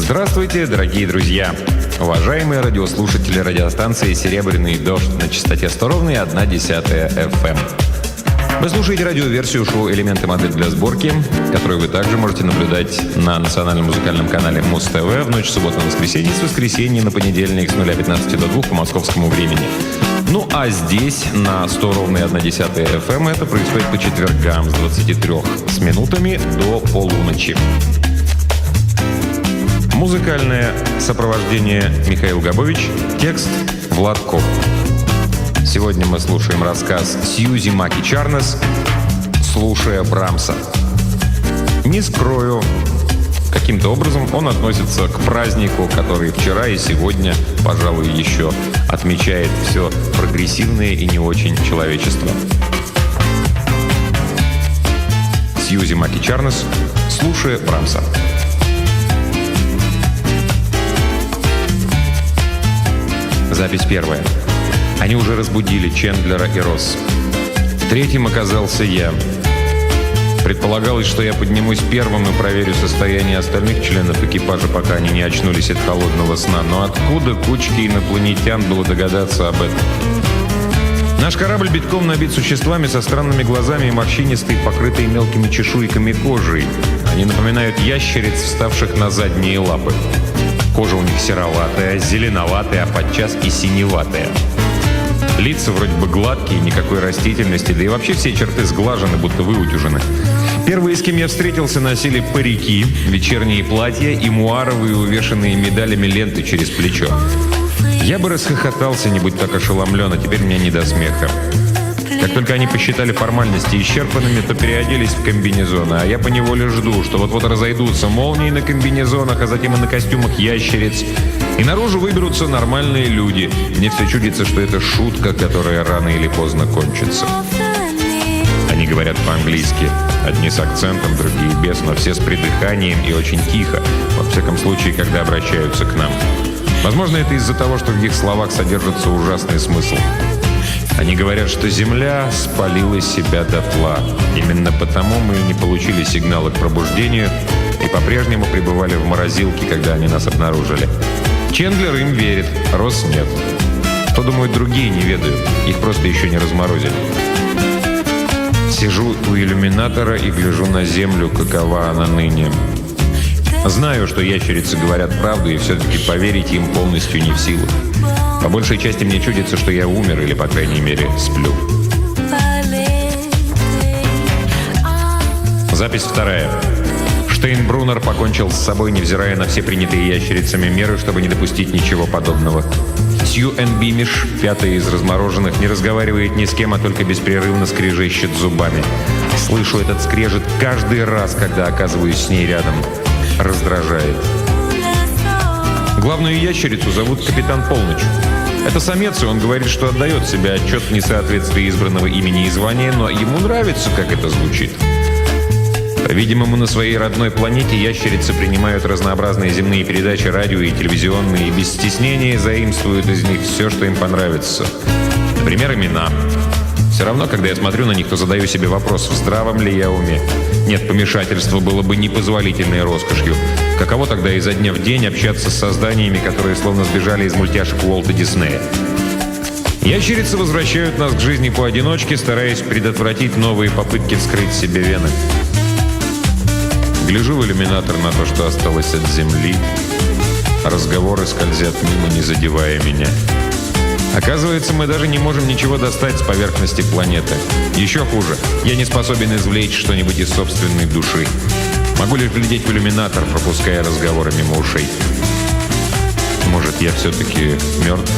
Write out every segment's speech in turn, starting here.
Здравствуйте, дорогие друзья! Уважаемые радиослушатели радиостанции «Серебряный дождь» на частоте 100 ровно 1/10 FM. Вы слушаете радиоверсию шоу «Элементы модель для сборки», которую вы также можете наблюдать на национальном музыкальном канале Муз-ТВ в ночь субботы на воскресенье, с воскресенья на понедельник с 0:15 до 2 по московскому времени. Ну а здесь, на 100 ровно 1/10 FM, это происходит по четвергам с 23 с минутами до полуночи. Музыкальное сопровождение Михаил Габович, текст Влад Коп. Сегодня мы слушаем рассказ Сьюзи Маки Чарнес «Слушая Брамса». Не скрою, каким-то образом он относится к празднику, который вчера и сегодня, пожалуй, еще отмечает все прогрессивное и не очень человечество. Сьюзи Маки Чарнес «Слушая Брамса». Запись первая. Они уже разбудили Чендлера и Росс. Третьим оказался я. Предполагалось, что я поднимусь первым и проверю состояние остальных членов экипажа, пока они не очнулись от холодного сна. Но откуда кучке инопланетян было догадаться об этом? Наш корабль битком набит существами со странными глазами и морщинистой, покрытой мелкими чешуйками кожей. Они напоминают ящериц, вставших на задние лапы. Кожа у них сероватая, зеленоватая, а подчас и синеватая. Лица вроде бы гладкие, никакой растительности, да и вообще все черты сглажены, будто выутюжены. Первые, с кем я встретился, носили парики, вечерние платья и муаровые, увешанные медалями ленты через плечо. Я бы расхохотался, не будь так ошеломлен, а теперь мне не до смеха. Как только они посчитали формальности исчерпанными, то переоделись в комбинезоны, а я поневоле жду, что вот-вот разойдутся молнии на комбинезонах, а затем и на костюмах ящериц, и наружу выберутся нормальные люди. Мне все чудится, что это шутка, которая рано или поздно кончится. Они говорят по-английски, одни с акцентом, другие без, но все с придыханием и очень тихо, во всяком случае, когда обращаются к нам. Возможно, это из-за того, что в их словах содержится ужасный смысл. Они говорят, что Земля спалила себя дотла. Именно потому мы не получили сигнала к пробуждению и по-прежнему пребывали в морозилке, когда они нас обнаружили. Чендлер им верит, Росс нет. Что думают другие, не ведаю. Их просто еще не разморозили. Сижу у иллюминатора и гляжу на Землю, какова она ныне. Знаю, что ящерицы говорят правду, и все-таки поверить им полностью не в силах. По большей части мне чудится, что я умер или, по крайней мере, сплю. Запись вторая. Штейнбруннер покончил с собой, невзирая на все принятые ящерицами меры, чтобы не допустить ничего подобного. Сью Энн Бимиш, пятая из размороженных, не разговаривает ни с кем, а только беспрерывно скрежещет зубами. Слышу этот скрежет каждый раз, когда оказываюсь с ней рядом. Раздражает. Главную ящерицу зовут Капитан Полночь. Это самец, и он говорит, что отдает себе отчет в несоответствии избранного имени и звания, но ему нравится, как это звучит. По-видимому, на своей родной планете ящерицы принимают разнообразные земные передачи, радио и телевизионные, и без стеснения заимствуют из них все, что им понравится. Например, имена. Все равно, когда я смотрю на них, то задаю себе вопрос, в здравом ли я уме. Нет, помешательство было бы непозволительной роскошью. Каково тогда изо дня в день общаться с созданиями, которые словно сбежали из мультяшек Уолта Диснея? Ящерицы возвращают нас к жизни поодиночке, стараясь предотвратить новые попытки вскрыть себе вены. Гляжу в иллюминатор на то, что осталось от Земли. Разговоры скользят мимо, не задевая меня. Оказывается, мы даже не можем ничего достать с поверхности планеты. Еще хуже, я не способен извлечь что-нибудь из собственной души. Могу лишь глядеть в иллюминатор, пропуская разговоры мимо ушей. Может, я все-таки мертв?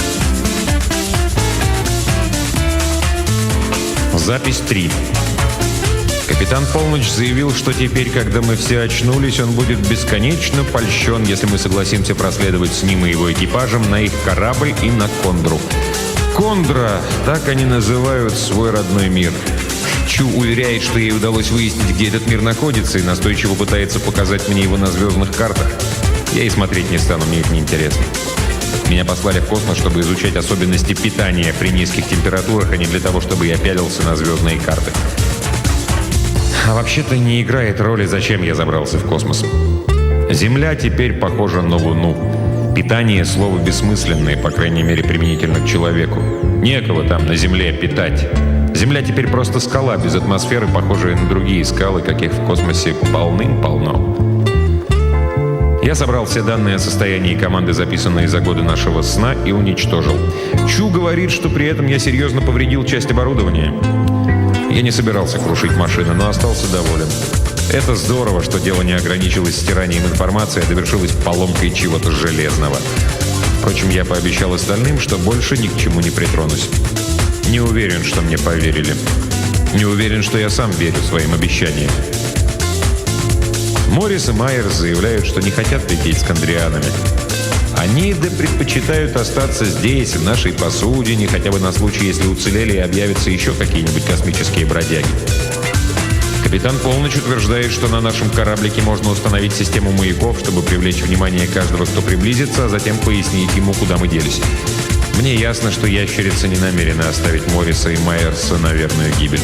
Запись 3. Капитан Полночь заявил, что теперь, когда мы все очнулись, он будет бесконечно польщен, если мы согласимся проследовать с ним и его экипажем на их корабль и на Кондру. Кондра, так они называют свой родной мир. Чу уверяет, что ей удалось выяснить, где этот мир находится, и настойчиво пытается показать мне его на звездных картах. Я и смотреть не стану, мне это неинтересно. Меня послали в космос, чтобы изучать особенности питания при низких температурах, а не для того, чтобы я пялился на звездные карты. А вообще-то не играет роли, зачем я забрался в космос. Земля теперь похожа на Луну. Питание – слово бессмысленное, по крайней мере, применительно к человеку. Некого там на Земле питать. Земля теперь просто скала без атмосферы, похожая на другие скалы, каких в космосе полным-полно. Я собрал все данные о состоянии команды, записанные за годы нашего сна, и уничтожил. Чу говорит, что при этом я серьезно повредил часть оборудования. Я не собирался крушить машины, но остался доволен. Это здорово, что дело не ограничилось стиранием информации, а довершилось поломкой чего-то железного. Впрочем, я пообещал остальным, что больше ни к чему не притронусь. Не уверен, что мне поверили. Не уверен, что я сам верю своим обещаниям. Моррис и Майерс заявляют, что не хотят лететь с кондрианами. Они предпочитают остаться здесь, в нашей посудине, хотя бы на случай, если уцелели и объявятся еще какие-нибудь космические бродяги. Капитан Полночь утверждает, что на нашем кораблике можно установить систему маяков, чтобы привлечь внимание каждого, кто приблизится, а затем пояснить ему, куда мы делись. Мне ясно, что ящерица не намерена оставить Морриса и Майерса на верную гибель.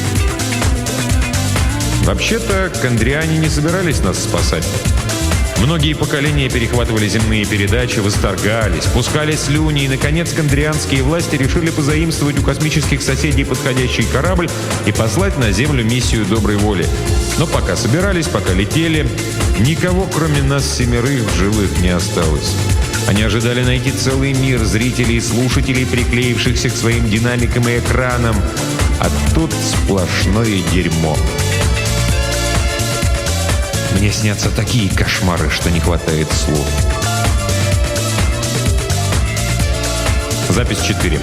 Вообще-то, кондриане не собирались нас спасать. Многие поколения перехватывали земные передачи, восторгались, пускали слюни, и, наконец, кондрианские власти решили позаимствовать у космических соседей подходящий корабль и послать на Землю миссию доброй воли. Но пока собирались, пока летели, никого, кроме нас 7 в живых не осталось. Они ожидали найти целый мир зрителей и слушателей, приклеившихся к своим динамикам и экранам. А тут сплошное дерьмо. Мне снятся такие кошмары, что не хватает слов. Запись 4.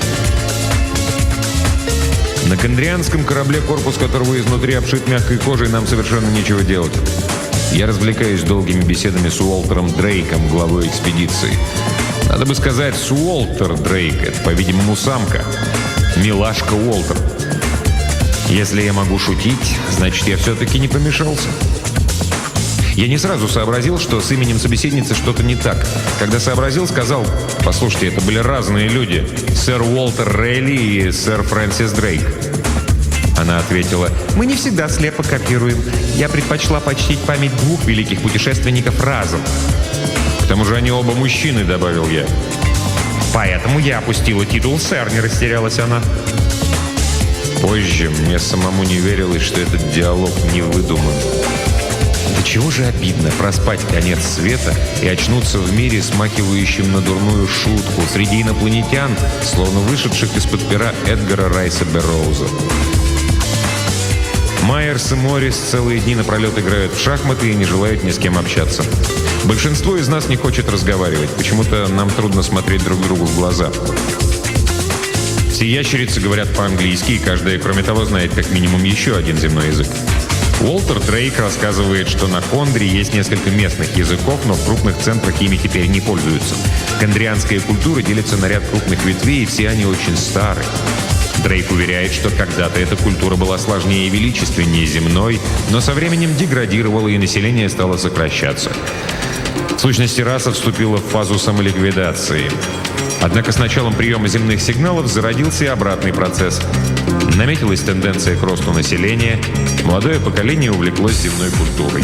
На кондрианском корабле, корпус которого изнутри обшит мягкой кожей, нам совершенно нечего делать. Я развлекаюсь долгими беседами с Уолтером Дрейком, главой экспедиции. Надо бы сказать, с Уолтер Дрейк. Это, по-видимому, самка. Милашка Уолтер. Если я могу шутить, значит, я все-таки не помешался. Я не сразу сообразил, что с именем собеседницы что-то не так. Когда сообразил, сказал: «Послушайте, это были разные люди. Сэр Уолтер Рейли и сэр Фрэнсис Дрейк». Она ответила: «Мы не всегда слепо копируем. Я предпочла почтить память 2 великих путешественников разом». «К тому же они оба мужчины», — добавил я. «Поэтому я опустила титул сэр», — не растерялась она. Позже мне самому не верилось, что этот диалог не выдуман. Да чего же обидно проспать конец света и очнуться в мире, смахивающем на дурную шутку, среди инопланетян, словно вышедших из-под пера Эдгара Райса Берроуза. Майерс и Моррис целые дни напролет играют в шахматы и не желают ни с кем общаться. Большинство из нас не хочет разговаривать. Почему-то нам трудно смотреть друг другу в глаза. Все ящерицы говорят по-английски, и каждая, кроме того, знает как минимум еще один земной язык. Уолтер Дрейк рассказывает, что на Кондре есть несколько местных языков, но в крупных центрах ими теперь не пользуются. Кондрианская культура делится на ряд крупных ветвей, и все они очень старые. Дрейк уверяет, что когда-то эта культура была сложнее и величественнее земной, но со временем деградировала, и население стало сокращаться. В сущности, раса вступила в фазу самоликвидации. Однако с началом приема земных сигналов зародился и обратный процесс. Наметилась тенденция к росту населения, молодое поколение увлеклось земной культурой.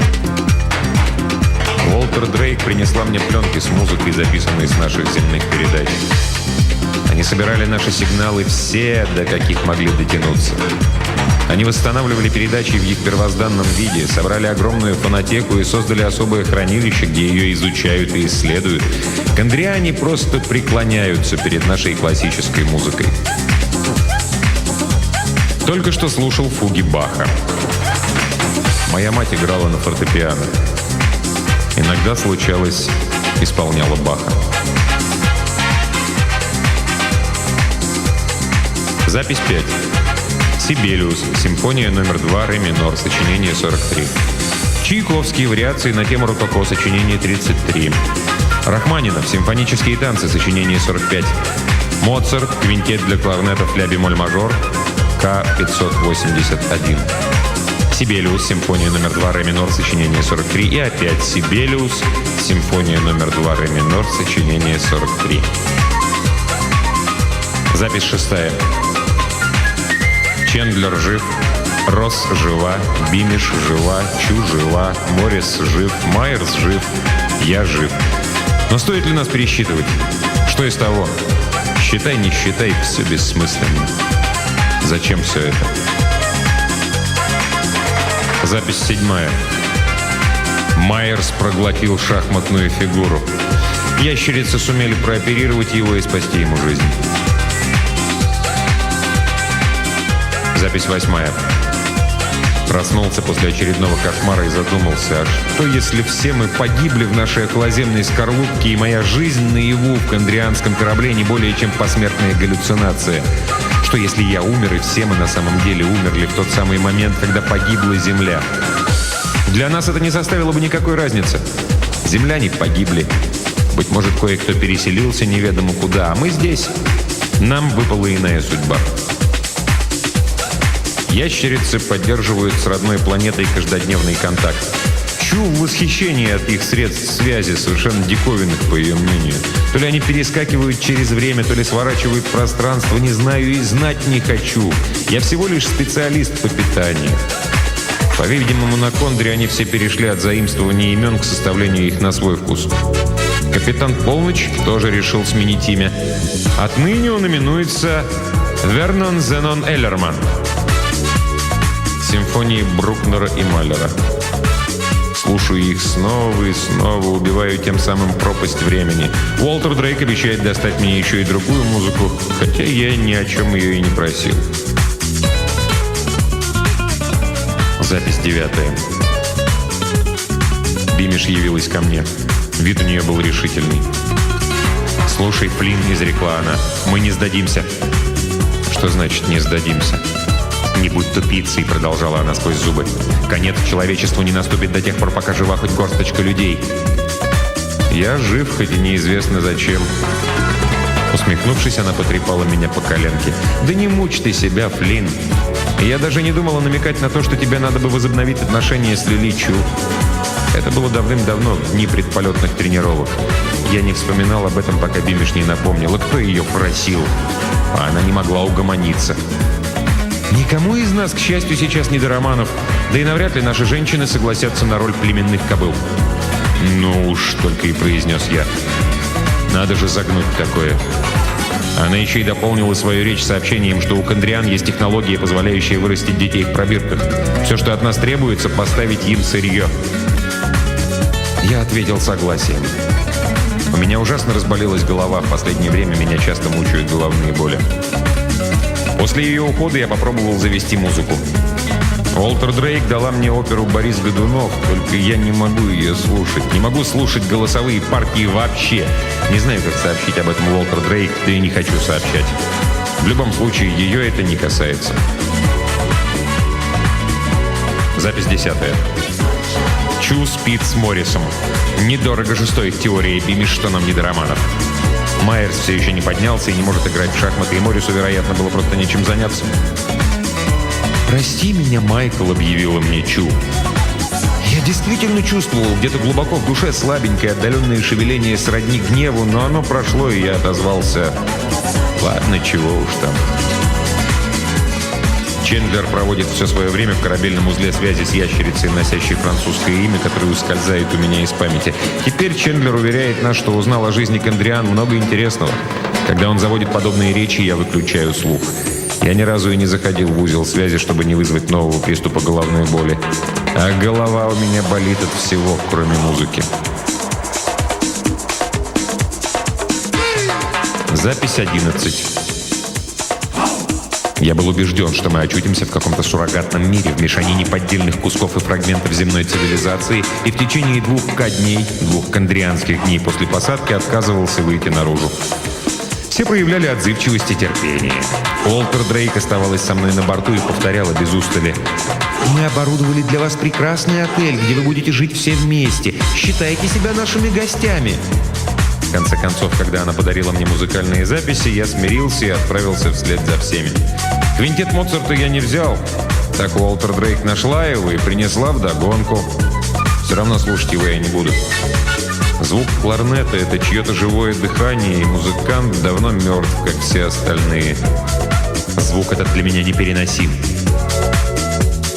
Уолтер Дрейк принесла мне пленки с музыкой, записанной с наших земных передач. Они собирали наши сигналы все, до каких могли дотянуться. Они восстанавливали передачи в их первозданном виде, собрали огромную фонотеку и создали особое хранилище, где ее изучают и исследуют. Кондриане просто преклоняются перед нашей классической музыкой. Только что слушал фуги Баха. Моя мать играла на фортепиано. Иногда, случалось, исполняла Баха. Запись 5. Сибелиус. Симфония номер 2, ре минор, сочинение 43. Чайковский. Вариации на тему рококо, сочинение 33. Рахманинов. Симфонические танцы, сочинение 45. Моцарт. Квинтет для кларнетов ля бемоль мажор, К581. Сибелиус. Симфония номер 2, ре минор, сочинение 43. И опять Сибелиус. Симфония номер 2, ре минор, сочинение 43. Запись 6. Чендлер жив. Росс жива, Бимиш жива, Чу жива, Моррис жив, Майерс жив, я жив. Но стоит ли нас пересчитывать? Что из того? Считай, не считай, все бессмысленно. Зачем все это? Запись 7. Майерс проглотил шахматную фигуру. Ящерицы сумели прооперировать его и спасти ему жизнь. Запись 8. Проснулся после очередного кошмара и задумался, а что если все мы погибли в нашей околоземной скорлупке, и моя жизнь наяву в кондрианском корабле не более чем посмертная галлюцинация? Что если я умер, и все мы на самом деле умерли в тот самый момент, когда погибла Земля? Для нас это не составило бы никакой разницы. Земляне погибли. Быть может, кое-кто переселился неведомо куда, а мы здесь. Нам выпала иная судьба. Ящерицы поддерживают с родной планетой каждодневный контакт. Чу в восхищении от их средств связи, совершенно диковинных, по ее мнению. То ли они перескакивают через время, то ли сворачивают пространство, не знаю и знать не хочу. Я всего лишь специалист по питанию. По-видимому, на Кондре они все перешли от заимствования имен к составлению их на свой вкус. Капитан Полночь тоже решил сменить имя. Отныне он именуется Вернон Зенон Эллерман. Симфонии Брукнера и Малера. Слушаю их снова и снова, убиваю тем самым пропасть времени. Уолтер Дрейк обещает достать мне еще и другую музыку, хотя я ни о чем ее и не просил. Запись 9. Бимиш явилась ко мне. Вид у нее был решительный. «Слушай, Флинн», — изрекла она, — «мы не сдадимся». «Что значит «не сдадимся»?» «Не будь тупицей», — продолжала она сквозь зубы. «Конец человечеству не наступит до тех пор, пока жива хоть горсточка людей». «Я жив, хоть и неизвестно зачем». Усмехнувшись, она потрепала меня по коленке. «Да не мучь ты себя, Флинн. Я даже не думала намекать на то, что тебе надо бы возобновить отношения с Лили Чу. Это было давным-давно, в дни предполетных тренировок. Я не вспоминал об этом, пока Бимиш не напомнила, кто ее просил. А она не могла угомониться. Никому из нас, к счастью, сейчас не до романов, да и навряд ли наши женщины согласятся на роль племенных кобыл». «Ну уж», — только и произнес я. «Надо же загнуть такое». Она еще и дополнила свою речь сообщением, что у кондриан есть технология, позволяющая вырастить детей в пробирках. Все, что от нас требуется, поставить им сырье. Я ответил согласием. У меня ужасно разболелась голова. В последнее время меня часто мучают головные боли. После ее ухода я попробовал завести музыку. Уолтер Дрейк дала мне оперу «Борис Годунов», только я не могу ее слушать. Не могу слушать голосовые партии вообще. Не знаю, как сообщить об этом Уолтер Дрейк, да и не хочу сообщать. В любом случае, ее это не касается. Запись 10. Чу спит с Моррисом. Недорого же стоит теория Бимиш, что нам не до романов. Майерс все еще не поднялся и не может играть в шахматы, и Моррису, вероятно, было просто нечем заняться. «Прости меня, Майкл», — объявила мне Чу. Я действительно чувствовал где-то глубоко в душе слабенькое отдаленное шевеление сродни гневу, но оно прошло, и я отозвался: «Ладно, чего уж там». Чендлер проводит все свое время в корабельном узле связи с ящерицей, носящей французское имя, которое ускользает у меня из памяти. Теперь Чендлер уверяет нас, что узнал о жизни кондриан много интересного. Когда он заводит подобные речи, я выключаю слух. Я ни разу и не заходил в узел связи, чтобы не вызвать нового приступа головной боли. А голова у меня болит от всего, кроме музыки. Запись 11. Я был убежден, что мы очутимся в каком-то суррогатном мире, в мешанине поддельных кусков и фрагментов земной цивилизации, и в течение 2 дней, 2 кондрианских дней после посадки, отказывался выйти наружу. Все проявляли отзывчивость и терпение. Уолтер Дрейк оставалась со мной на борту и повторяла без устали: «Мы оборудовали для вас прекрасный отель, где вы будете жить все вместе. Считайте себя нашими гостями». В конце концов, когда она подарила мне музыкальные записи, я смирился и отправился вслед за всеми. Квинтет Моцарта я не взял. Так Уолтер Дрейк нашла его и принесла вдогонку. Все равно слушать его я не буду. Звук кларнета — это чье-то живое дыхание, и музыкант давно мертв, как все остальные. Звук этот для меня непереносим.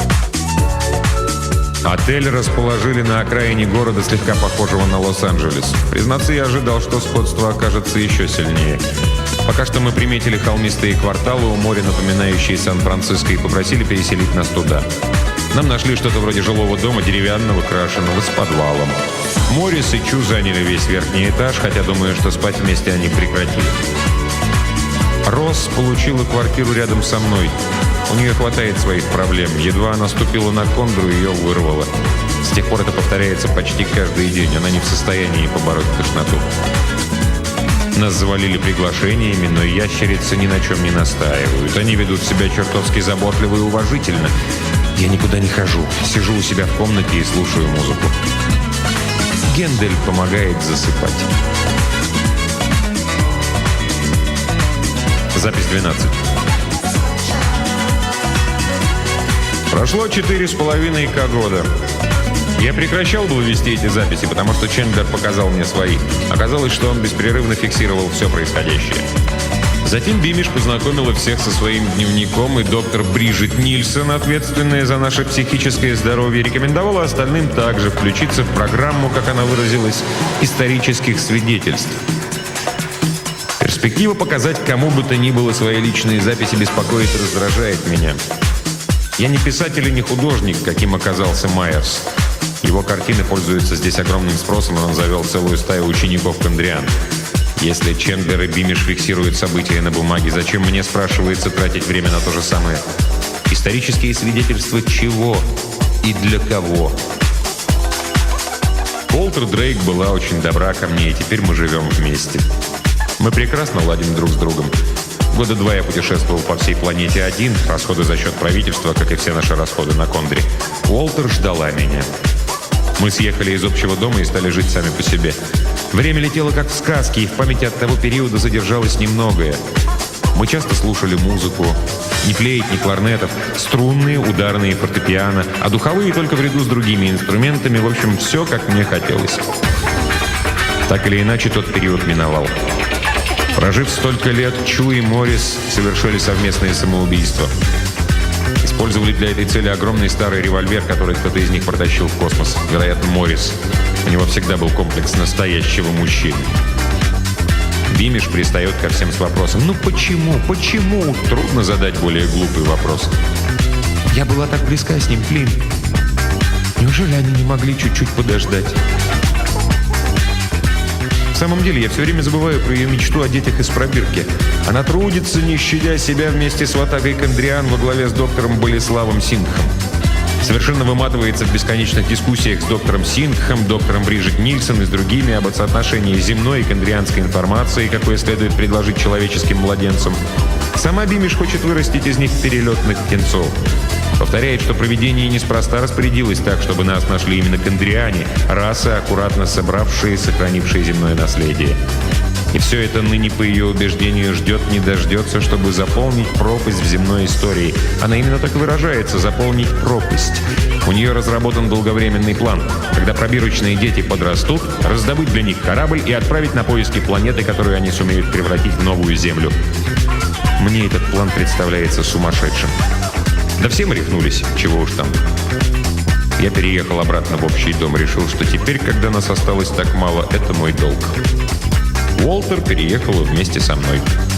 Отель расположили на окраине города, слегка похожего на Лос-Анджелес. Признаться, я ожидал, что сходство окажется еще сильнее. Пока что мы приметили холмистые кварталы у моря, напоминающие Сан-Франциско, и попросили переселить нас туда. Нам нашли что-то вроде жилого дома, деревянного, крашеного, с подвалом. Моррис и Чу заняли весь верхний этаж, хотя думаю, что спать вместе они прекратили. Росс получила квартиру рядом со мной. У нее хватает своих проблем. Едва она ступила на кондру, ее вырвало. С тех пор это повторяется почти каждый день. Она не в состоянии побороть тошноту. Нас завалили приглашениями, но ящерицы ни на чем не настаивают. Они ведут себя чертовски заботливо и уважительно. Я никуда не хожу. Сижу у себя в комнате и слушаю музыку. Гендель помогает засыпать. Запись 12. Прошло 4,5 года. Я прекращал было вести эти записи, потому что Чендлер показал мне свои. Оказалось, что он беспрерывно фиксировал все происходящее. Затем Бимиш познакомила всех со своим дневником, и доктор Бриджит Нильсон, ответственная за наше психическое здоровье, рекомендовала остальным также включиться в программу, как она выразилась, исторических свидетельств. Перспектива показать кому бы то ни было свои личные записи беспокоит и раздражает меня. Я не писатель и не художник, каким оказался Майерс. Его картины пользуются здесь огромным спросом, и он завел целую стаю учеников Кондриан. Если Чендлер и Бимиш фиксируют события на бумаге, зачем мне, спрашивается, тратить время на то же самое? Исторические свидетельства чего и для кого? Уолтер Дрейк была очень добра ко мне, и теперь мы живем вместе. Мы прекрасно ладим друг с другом. Года 2 я путешествовал по всей планете один, расходы за счет правительства, как и все наши расходы на Кондре. Уолтер ждала меня. Мы съехали из общего дома и стали жить сами по себе. Время летело как в сказке, и в памяти от того периода задержалось немногое. Мы часто слушали музыку. Ни флейт, ни кларнетов, струнные, ударные, фортепиано, а духовые только в ряду с другими инструментами. В общем, все, как мне хотелось. Так или иначе, тот период миновал. Прожив столько лет, Чу и Моррис совершили совместное самоубийство. Использовали для этой цели огромный старый револьвер, который кто-то из них протащил в космос. Вероятно, Моррис. У него всегда был комплекс настоящего мужчины. Бимиш пристает ко всем с вопросом: «Ну почему? Почему?» Трудно задать более глупый вопрос. «Я была так близка с ним, Флинн. Неужели они не могли чуть-чуть подождать?» В самом деле, я все время забываю про ее мечту о детях из пробирки. Она трудится, не щадя себя, вместе с ватагой Кондриан во главе с доктором Болеславом Сингхом. Совершенно выматывается в бесконечных дискуссиях с доктором Сингхом, доктором Бриджит Нильсон и с другими об соотношении земной и кондрианской информации, какое следует предложить человеческим младенцам. Сама Бимиш хочет вырастить из них перелетных птенцов. Повторяет, что провидение неспроста распорядилось так, чтобы нас нашли именно кондриане, расы, аккуратно собравшие и сохранившие земное наследие. И все это ныне, по ее убеждению, ждет не дождется, чтобы заполнить пропасть в земной истории. Она именно так выражается — заполнить пропасть. У нее разработан долговременный план. Когда пробирочные дети подрастут, раздобыть для них корабль и отправить на поиски планеты, которую они сумеют превратить в новую Землю. Мне этот план представляется сумасшедшим. Да все мы рехнулись, чего уж там. Я переехал обратно в общий дом, решил, что теперь, когда нас осталось так мало, это мой долг. Уолтер переехала вместе со мной.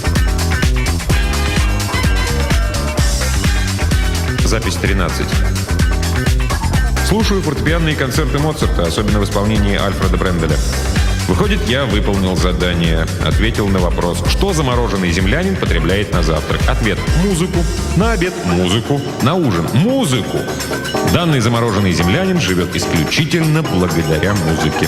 Запись 13. Слушаю фортепианные концерты Моцарта, особенно в исполнении Альфреда Бренделя. Выходит, я выполнил задание, ответил на вопрос, что замороженный землянин потребляет на завтрак. Ответ: музыку. На обед — музыку. На ужин — музыку. Данный замороженный землянин живет исключительно благодаря музыке.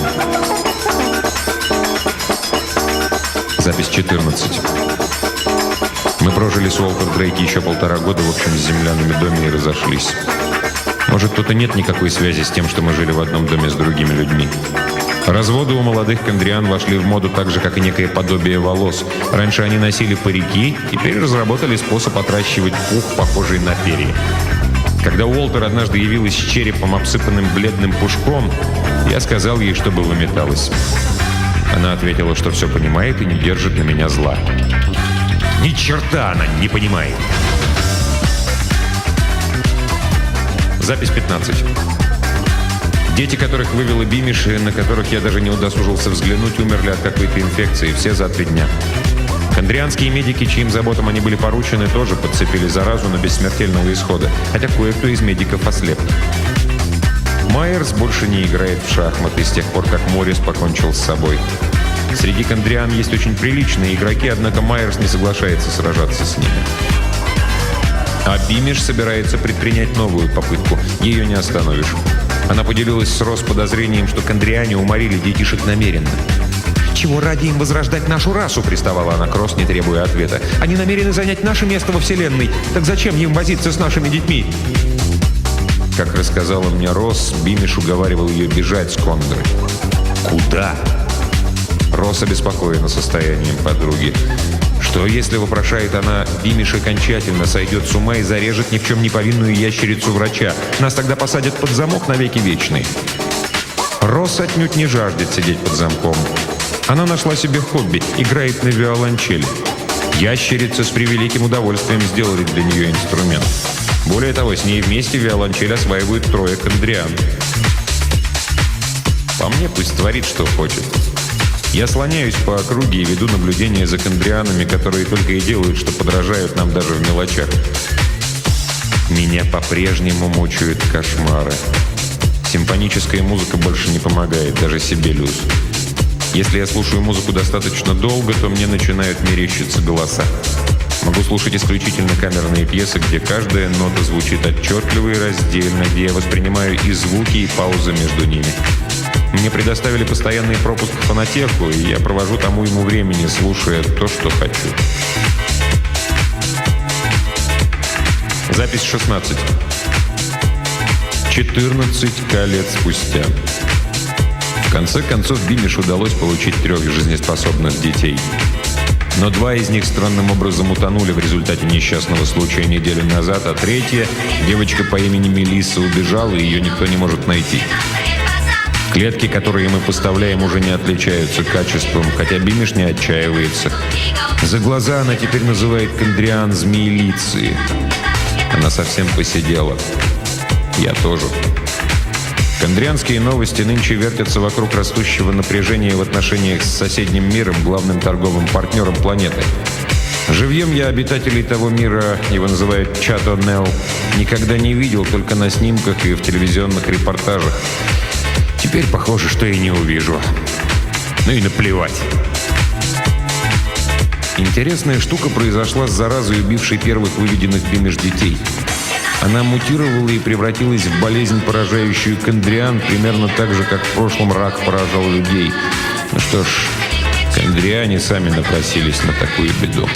Запись 14. Мы прожили с Уолтер Дрейки еще 1,5 года в общем с землянами доме и разошлись. Может, тут и нет никакой связи с тем, что мы жили в одном доме с другими людьми. Разводы у молодых кондриан вошли в моду так же, как и некое подобие волос. Раньше они носили парики, теперь разработали способ отращивать пух, похожий на перья. Когда Уолтер однажды явилась с черепом, обсыпанным бледным пушком, я сказал ей, чтобы выметалась. Она ответила, что все понимает и не держит на меня зла. Ни черта она не понимает. Запись 15. Дети, которых вывела Бимиш, и на которых я даже не удосужился взглянуть, умерли от какой-то инфекции, все за 3 дня. Кондрианские медики, чьим заботам они были поручены, тоже подцепили заразу, но без смертельного исхода, хотя кое-кто из медиков ослеп. Майерс больше не играет в шахматы с тех пор, как Моррис покончил с собой. Среди кондриан есть очень приличные игроки, однако Майерс не соглашается сражаться с ними. А Бимиш собирается предпринять новую попытку. Ее не остановишь. Она поделилась с Росс подозрением, что кондриане уморили детишек намеренно. «Чего ради им возрождать нашу расу?» — приставала она к Росс, не требуя ответа. «Они намерены занять наше место во Вселенной. Так зачем им возиться с нашими детьми?» Как рассказала мне Росс, Бимиш уговаривал ее бежать с Кондры. «Куда?» Росс обеспокоена состоянием подруги. Что, если, вопрошает она, Бимиш окончательно сойдет с ума и зарежет ни в чем не повинную ящерицу врача? Нас тогда посадят под замок навеки вечный. Росс отнюдь не жаждет сидеть под замком. Она нашла себе хобби – играет на виолончели. Ящерицы с превеликим удовольствием сделали для нее инструмент. Более того, с ней вместе виолончель осваивают 3 кондриан. По мне пусть творит, что хочет. Я слоняюсь по округе и веду наблюдение за кондрианами, которые только и делают, что подражают нам даже в мелочах. Меня по-прежнему мучают кошмары. Симфоническая музыка больше не помогает, даже Сибелиус. Если я слушаю музыку достаточно долго, то мне начинают мерещиться голоса. Могу слушать исключительно камерные пьесы, где каждая нота звучит отчетливо и раздельно, где я воспринимаю и звуки, и паузы между ними. Мне предоставили постоянный пропуск в фонотеку, и я провожу тому ему времени, слушая то, что хочу. Запись 16. 14 лет спустя. В конце концов, Бимиш удалось получить 3 жизнеспособных детей. Но 2 из них странным образом утонули в результате несчастного случая неделю назад, а 3-я, девочка по имени Мелисса, убежала, и ее никто не может найти. Клетки, которые мы поставляем, уже не отличаются качеством, хотя Бимиш не отчаивается. За глаза она теперь называет кондриан змеелицы. Она совсем посидела. Я тоже. Кондрианские новости нынче вертятся вокруг растущего напряжения в отношениях с соседним миром, главным торговым партнером планеты. Живьем я обитателей того мира, его называют Чато-Нел, никогда не видел, только на снимках и в телевизионных репортажах. Теперь похоже, что и не увижу. Ну и наплевать. Интересная штука произошла с заразой, убившей первых выведенных Бимиш детей. Она мутировала и превратилась в болезнь, поражающую кондриан, примерно так же, как в прошлом рак поражал людей. Ну что ж, кондриане сами напросились на такую беду.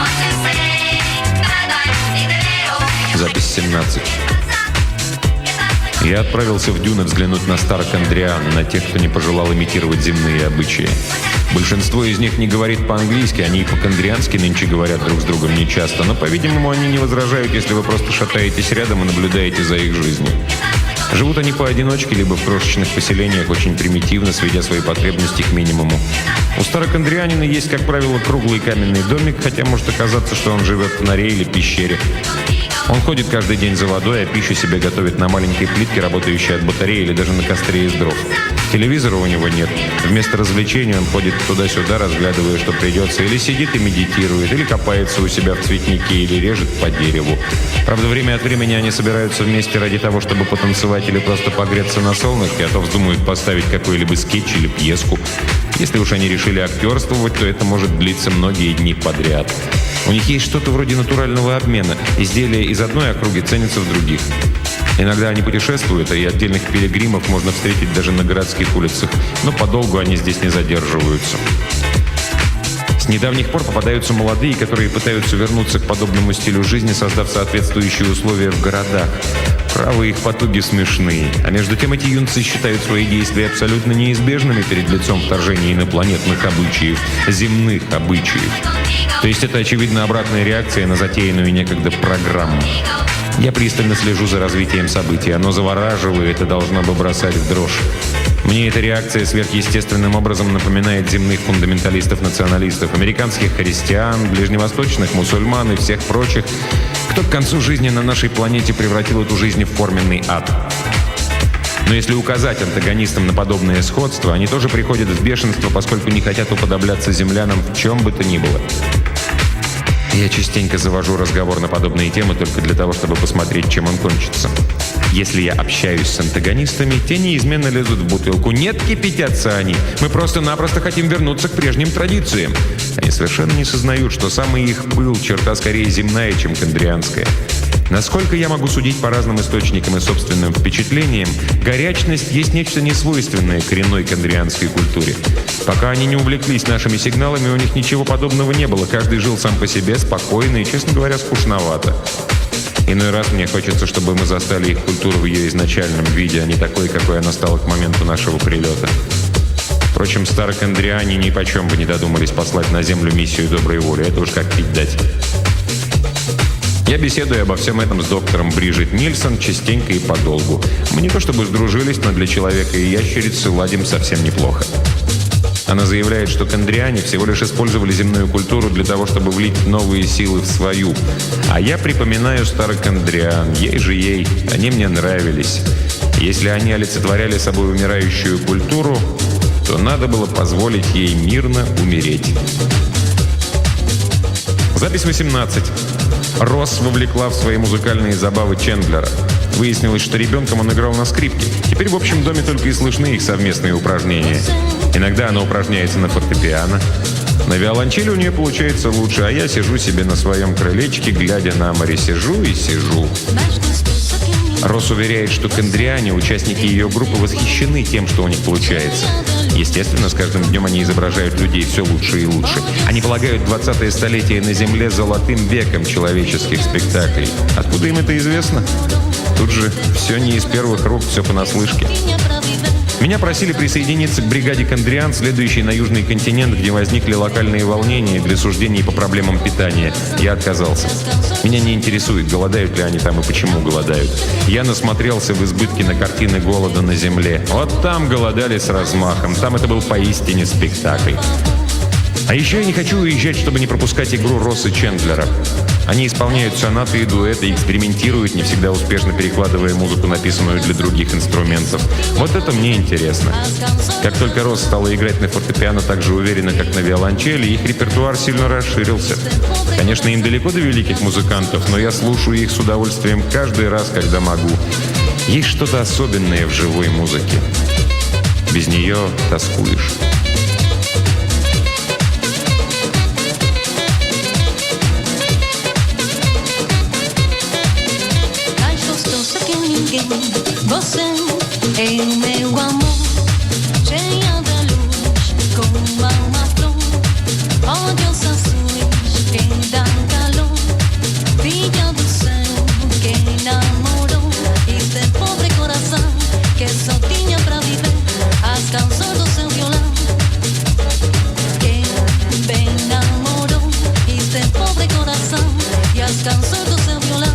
Запись 17. Я отправился в дюны взглянуть на старокондриан, на тех, кто не пожелал имитировать земные обычаи. Большинство из них не говорит по-английски, они и по-кондриански нынче говорят друг с другом нечасто, но, по-видимому, они не возражают, если вы просто шатаетесь рядом и наблюдаете за их жизнью. Живут они поодиночке, либо в крошечных поселениях, очень примитивно, сведя свои потребности к минимуму. У старокондрианина есть, как правило, круглый каменный домик, хотя может оказаться, что он живет в норе или пещере. Он ходит каждый день за водой, а пищу себе готовит на маленькой плитке, работающей от батареи или даже на костре из дров. Телевизора у него нет. Вместо развлечений он ходит туда-сюда, разглядывая, что придется, или сидит и медитирует, или копается у себя в цветнике, или режет по дереву. Правда, время от времени они собираются вместе ради того, чтобы потанцевать или просто погреться на солнышке, а то вздумают поставить какой-либо скетч или пьеску. Если уж они решили актерствовать, то это может длиться многие дни подряд. У них есть что-то вроде натурального обмена. Изделия из одной округи ценятся в других. Иногда они путешествуют, и отдельных пилигримов можно встретить даже на городских улицах, но подолгу они здесь не задерживаются. С недавних пор попадаются молодые, которые пытаются вернуться к подобному стилю жизни, создав соответствующие условия в городах. Право, их потуги смешные. А между тем эти юнцы считают свои действия абсолютно неизбежными перед лицом вторжения инопланетных обычаев, земных обычаев. То есть это, очевидно, обратная реакция на затеянную некогда программу. Я пристально слежу за развитием событий. Оно завораживает и должно бы бросать в дрожь. Мне эта реакция сверхъестественным образом напоминает земных фундаменталистов-националистов, американских христиан, ближневосточных мусульман и всех прочих, кто к концу жизни на нашей планете превратил эту жизнь в форменный ад. Но если указать антагонистам на подобное сходство, они тоже приходят в бешенство, поскольку не хотят уподобляться землянам в чем бы то ни было. Я частенько завожу разговор на подобные темы только для того, чтобы посмотреть, чем он кончится. Если я общаюсь с антагонистами, те неизменно лезут в бутылку. Нет, кипятятся они. Мы просто-напросто хотим вернуться к прежним традициям. Они совершенно не сознают, что самый их пыл — черта скорее земная, чем кандрианская. Насколько я могу судить по разным источникам и собственным впечатлениям, горячность есть нечто несвойственное коренной кандрианской культуре. Пока они не увлеклись нашими сигналами, у них ничего подобного не было. Каждый жил сам по себе, спокойно и, честно говоря, скучновато. Иной раз мне хочется, чтобы мы застали их культуру в ее изначальном виде, а не такой, какой она стала к моменту нашего прилета. Впрочем, старокандриане ни почем бы не додумались послать на Землю миссию доброй воли. Это уж как пить дать. Я беседую обо всем этом с доктором Бриджит Нильсон частенько и подолгу. Мы не то чтобы сдружились, но для человека и ящерицы ладим совсем неплохо. Она заявляет, что кандриане всего лишь использовали земную культуру для того, чтобы влить новые силы в свою. А я припоминаю старокандриан. Ей же ей. Они мне нравились. Если они олицетворяли собой умирающую культуру, то надо было позволить ей мирно умереть. Запись 18. Росс вовлекла в свои музыкальные забавы Чендлера. Выяснилось, что ребенком он играл на скрипке. Теперь в общем доме только и слышны их совместные упражнения. Иногда она упражняется на фортепиано. На виолончели у нее получается лучше, а я сижу себе на своем крылечке, глядя на море. Сижу и сижу. Росс уверяет, что кандриане, участники ее группы, восхищены тем, что у них получается. Естественно, с каждым днем они изображают людей все лучше и лучше. Они полагают 20-е столетие на Земле золотым веком человеческих спектаклей. Откуда им это известно? Тут же все не из первых рук, все понаслышке. Меня просили присоединиться к бригаде кандриан, следующей на Южный континент, где возникли локальные волнения для суждений по проблемам питания. Я отказался. Меня не интересует, голодают ли они там и почему голодают. Я насмотрелся в избытке на картины голода на Земле. Вот там голодали с размахом, там это был поистине спектакль. А еще я не хочу уезжать, чтобы не пропускать игру Росса и Чендлера. Они исполняют сонаты и дуэты, экспериментируют, не всегда успешно перекладывая музыку, написанную для других инструментов. Вот это мне интересно. Как только Росс стала играть на фортепиано так же уверенно, как на виолончели, их репертуар сильно расширился. Конечно, им далеко до великих музыкантов, но я слушаю их с удовольствием каждый раз, когда могу. Есть что-то особенное в живой музыке. Без нее тоскуешь. Você é o meu amor, cheia de luz, como uma flor, olhos azuis que dão calor, filha do céu que namorou este pobre coração que só tinha pra viver as canções do seu violão. Que bem namorou este pobre coração e as canções do seu violão.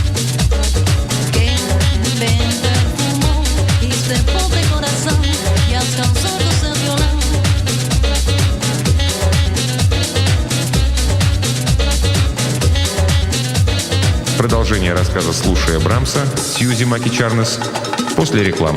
Pobre coração e as canções do seu violão. Продолжение рассказа «Слушая Брамса» Сьюзи Маки Чарнес после рекламы.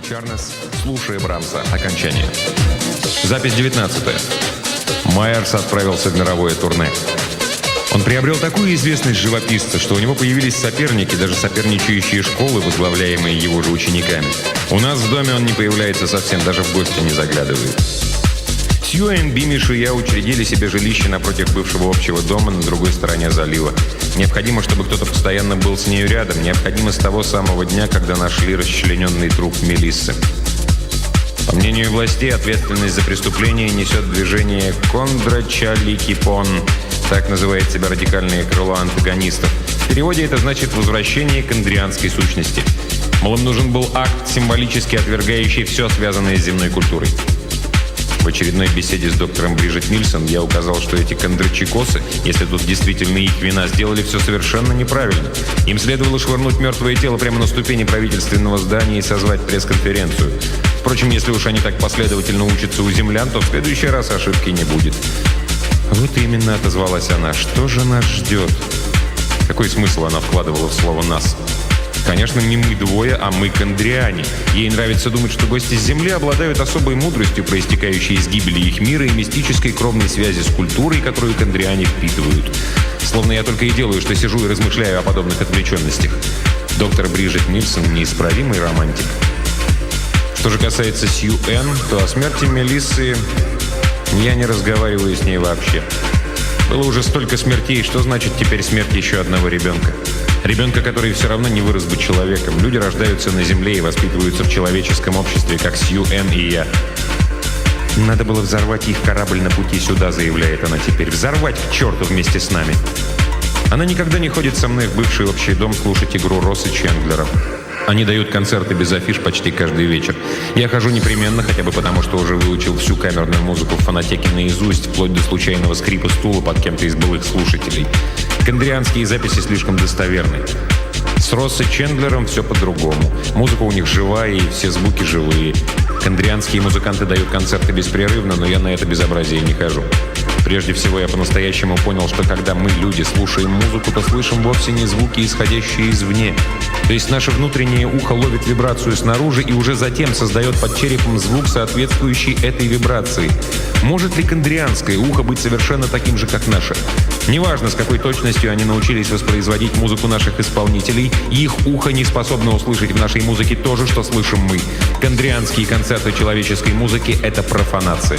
Чарнес, слушая Брамса. Окончание. Запись 19. Майерс отправился в мировое турне. Он приобрел такую известность живописца, что у него появились соперники, даже соперничающие школы, возглавляемые его же учениками. У нас в доме он не появляется совсем, даже в гости не заглядывает. Сьюэн, Бимиш и я учредили себе жилище напротив бывшего общего дома на другой стороне залива. Необходимо, чтобы кто-то постоянно был с нею рядом. Необходимо с того самого дня, когда нашли расчлененный труп Мелиссы. По мнению властей, ответственность за преступление несет движение Кондра-Чали-Кипон. Так называет себя радикальное крыло антагонистов. В переводе это значит «возвращение к кондрианской сущности». Мол, им нужен был акт, символически отвергающий все, связанное с земной культурой. В очередной беседе с доктором Бриджит Нильсон я указал, что эти кондрачикосы, если тут действительно их вина, сделали все совершенно неправильно. Им следовало швырнуть мертвое тело прямо на ступени правительственного здания и созвать пресс-конференцию. Впрочем, если уж они так последовательно учатся у землян, то в следующий раз ошибки не будет. Вот именно, отозвалась она. Что же нас ждет? Какой смысл она вкладывала в слово «нас»? Конечно, не мы двое, а мы кондриане. Ей нравится думать, что гости с Земли обладают особой мудростью, проистекающей из гибели их мира и мистической кровной связи с культурой, которую кондриане впитывают. Словно я только и делаю, что сижу и размышляю о подобных отвлеченностях. Доктор Бриджит Нильсон – неисправимый романтик. Что же касается Сью Энн, то о смерти Мелиссы я не разговариваю с ней вообще. Было уже столько смертей, что значит теперь смерть еще одного ребенка? Ребенка, который все равно не вырос бы человеком. Люди рождаются на земле и воспитываются в человеческом обществе, как Сью Энн и я. «Надо было взорвать их корабль на пути сюда», — заявляет она теперь. «Взорвать к черту вместе с нами». Она никогда не ходит со мной в бывший общий дом слушать игру Росса Чендлера. Они дают концерты без афиш почти каждый вечер. Я хожу непременно, хотя бы потому, что уже выучил всю камерную музыку в фонотеке наизусть, вплоть до случайного скрипа стула под кем-то из былых слушателей. Кондрианские записи слишком достоверны. С Росса Чендлером все по-другому. Музыка у них живая, и все звуки живые. Кондрианские музыканты дают концерты беспрерывно, но я на это безобразие не хожу. Прежде всего, я по-настоящему понял, что когда мы, люди, слушаем музыку, то слышим вовсе не звуки, исходящие извне. То есть наше внутреннее ухо ловит вибрацию снаружи и уже затем создает под черепом звук, соответствующий этой вибрации. Может ли кондрианское ухо быть совершенно таким же, как наше? Неважно, с какой точностью они научились воспроизводить музыку наших исполнителей, их ухо не способно услышать в нашей музыке то же, что слышим мы. Кондрианские концерты человеческой музыки – это профанация.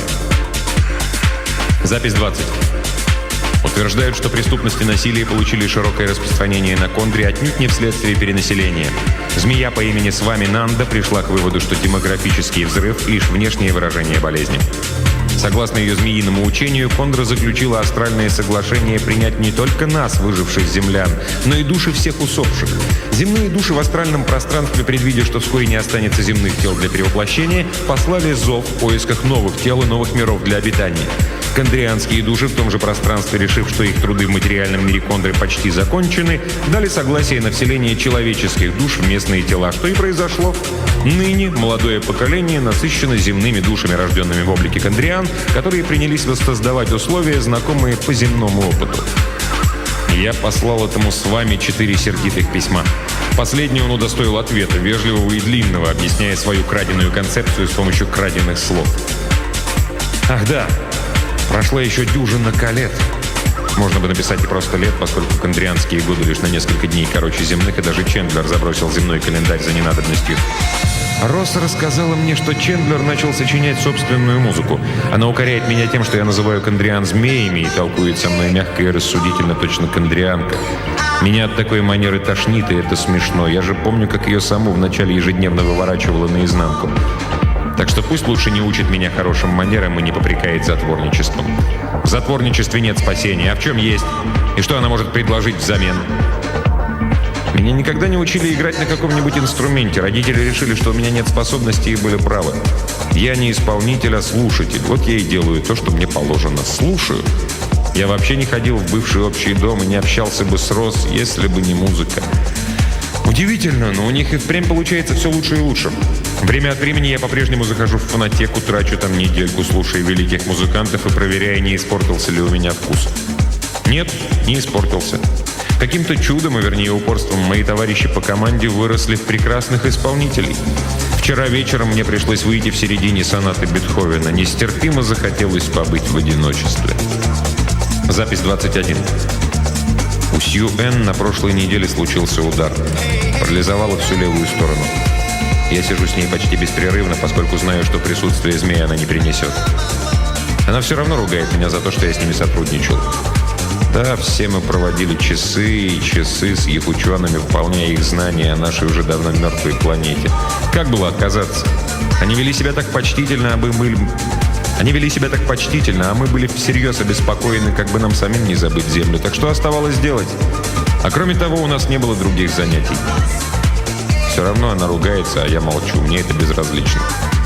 Запись 20. Утверждают, что преступность и насилие получили широкое распространение на Кондре отнюдь не вследствие перенаселения. Змея по имени Свами-Нанда пришла к выводу, что демографический взрыв – лишь внешнее выражение болезни. Согласно ее змеиному учению, Кондра заключила астральное соглашение принять не только нас, выживших землян, но и души всех усопших. Земные души в астральном пространстве, предвидя, что вскоре не останется земных тел для перевоплощения, послали зов в поисках новых тел и новых миров для обитания. Кондрианские души в том же пространстве, решив, что их труды в материальном мире Кондры почти закончены, дали согласие на вселение человеческих душ в местные тела, что и произошло. Ныне молодое поколение насыщено земными душами, рожденными в облике кондриан, которые принялись воссоздавать условия, знакомые по земному опыту. Я послал этому с вами 4 сердитых письма. Последнее он удостоил ответа, вежливого и длинного, объясняя свою краденую концепцию с помощью краденных слов. Ах да, прошла еще дюжина лет. Можно бы написать и просто лет, поскольку кондрианские годы лишь на несколько дней короче земных, и даже Чендлер забросил земной календарь за ненадобностью. Росса рассказала мне, что Чендлер начал сочинять собственную музыку. Она укоряет меня тем, что я называю кондриан змеями, и толкует со мной мягко и рассудительно, точно кондрианка. Меня от такой манеры тошнит, и это смешно. Я же помню, как ее саму вначале ежедневно выворачивала наизнанку. Так что пусть лучше не учит меня хорошим манерам и не попрекает затворничеством. В затворничестве нет спасения, а в чем есть? И что она может предложить взамен? Меня никогда не учили играть на каком-нибудь инструменте. Родители решили, что у меня нет способностей, и были правы. Я не исполнитель, а слушатель. Вот я и делаю то, что мне положено. Слушаю. Я вообще не ходил в бывший общий дом и не общался бы с Росс, если бы не музыка. Удивительно, но у них и впрямь получается все лучше и лучше. Время от времени я по-прежнему захожу в фонотеку, трачу там недельку, слушая великих музыкантов и проверяя, не испортился ли у меня вкус. Нет, не испортился. Каким-то чудом, а вернее упорством, мои товарищи по команде выросли в прекрасных исполнителей. Вчера вечером мне пришлось выйти в середине сонаты Бетховена. Нестерпимо захотелось побыть в одиночестве. Запись 21. У Сью Энн на прошлой неделе случился удар. Парализовала всю левую сторону. Я сижу с ней почти беспрерывно, поскольку знаю, что присутствие змеи она не принесет. Она все равно ругает меня за то, что я с ними сотрудничал. Да, все мы проводили часы и часы с их учеными, выполняя их знания о нашей уже давно мертвой планете. Как было отказаться? Они вели себя так почтительно, а мы были всерьез обеспокоены, как бы нам самим не забыть Землю. Так что оставалось делать? А кроме того, у нас не было других занятий. Все равно она ругается, а я молчу. Мне это безразлично.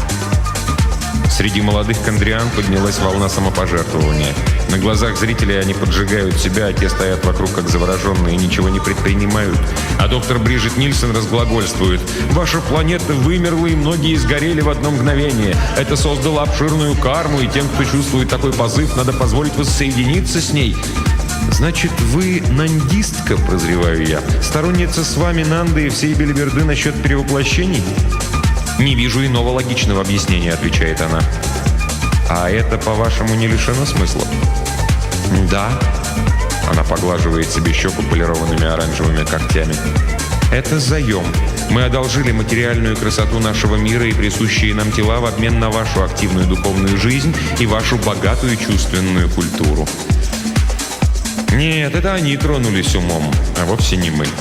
Среди молодых кондриан поднялась волна самопожертвования. На глазах зрителей они поджигают себя, а те стоят вокруг как завороженные и ничего не предпринимают. А доктор Бриджит Нильсон разглагольствует: «Ваша планета вымерла, и многие сгорели в одно мгновение. Это создало обширную карму, и тем, кто чувствует такой позыв, надо позволить воссоединиться с ней». «Значит, вы нандистка?» – прозреваю я. «Сторонница с вами Нанды и всей белиберды насчет перевоплощений?» «Не вижу иного логичного объяснения», — отвечает она. «А это, по-вашему, не лишено смысла?» «Да». Она поглаживает себе щеку полированными оранжевыми когтями. «Это заем. Мы одолжили материальную красоту нашего мира и присущие нам тела в обмен на вашу активную духовную жизнь и вашу богатую чувственную культуру». Нет, это они тронулись умом, а вовсе не мы.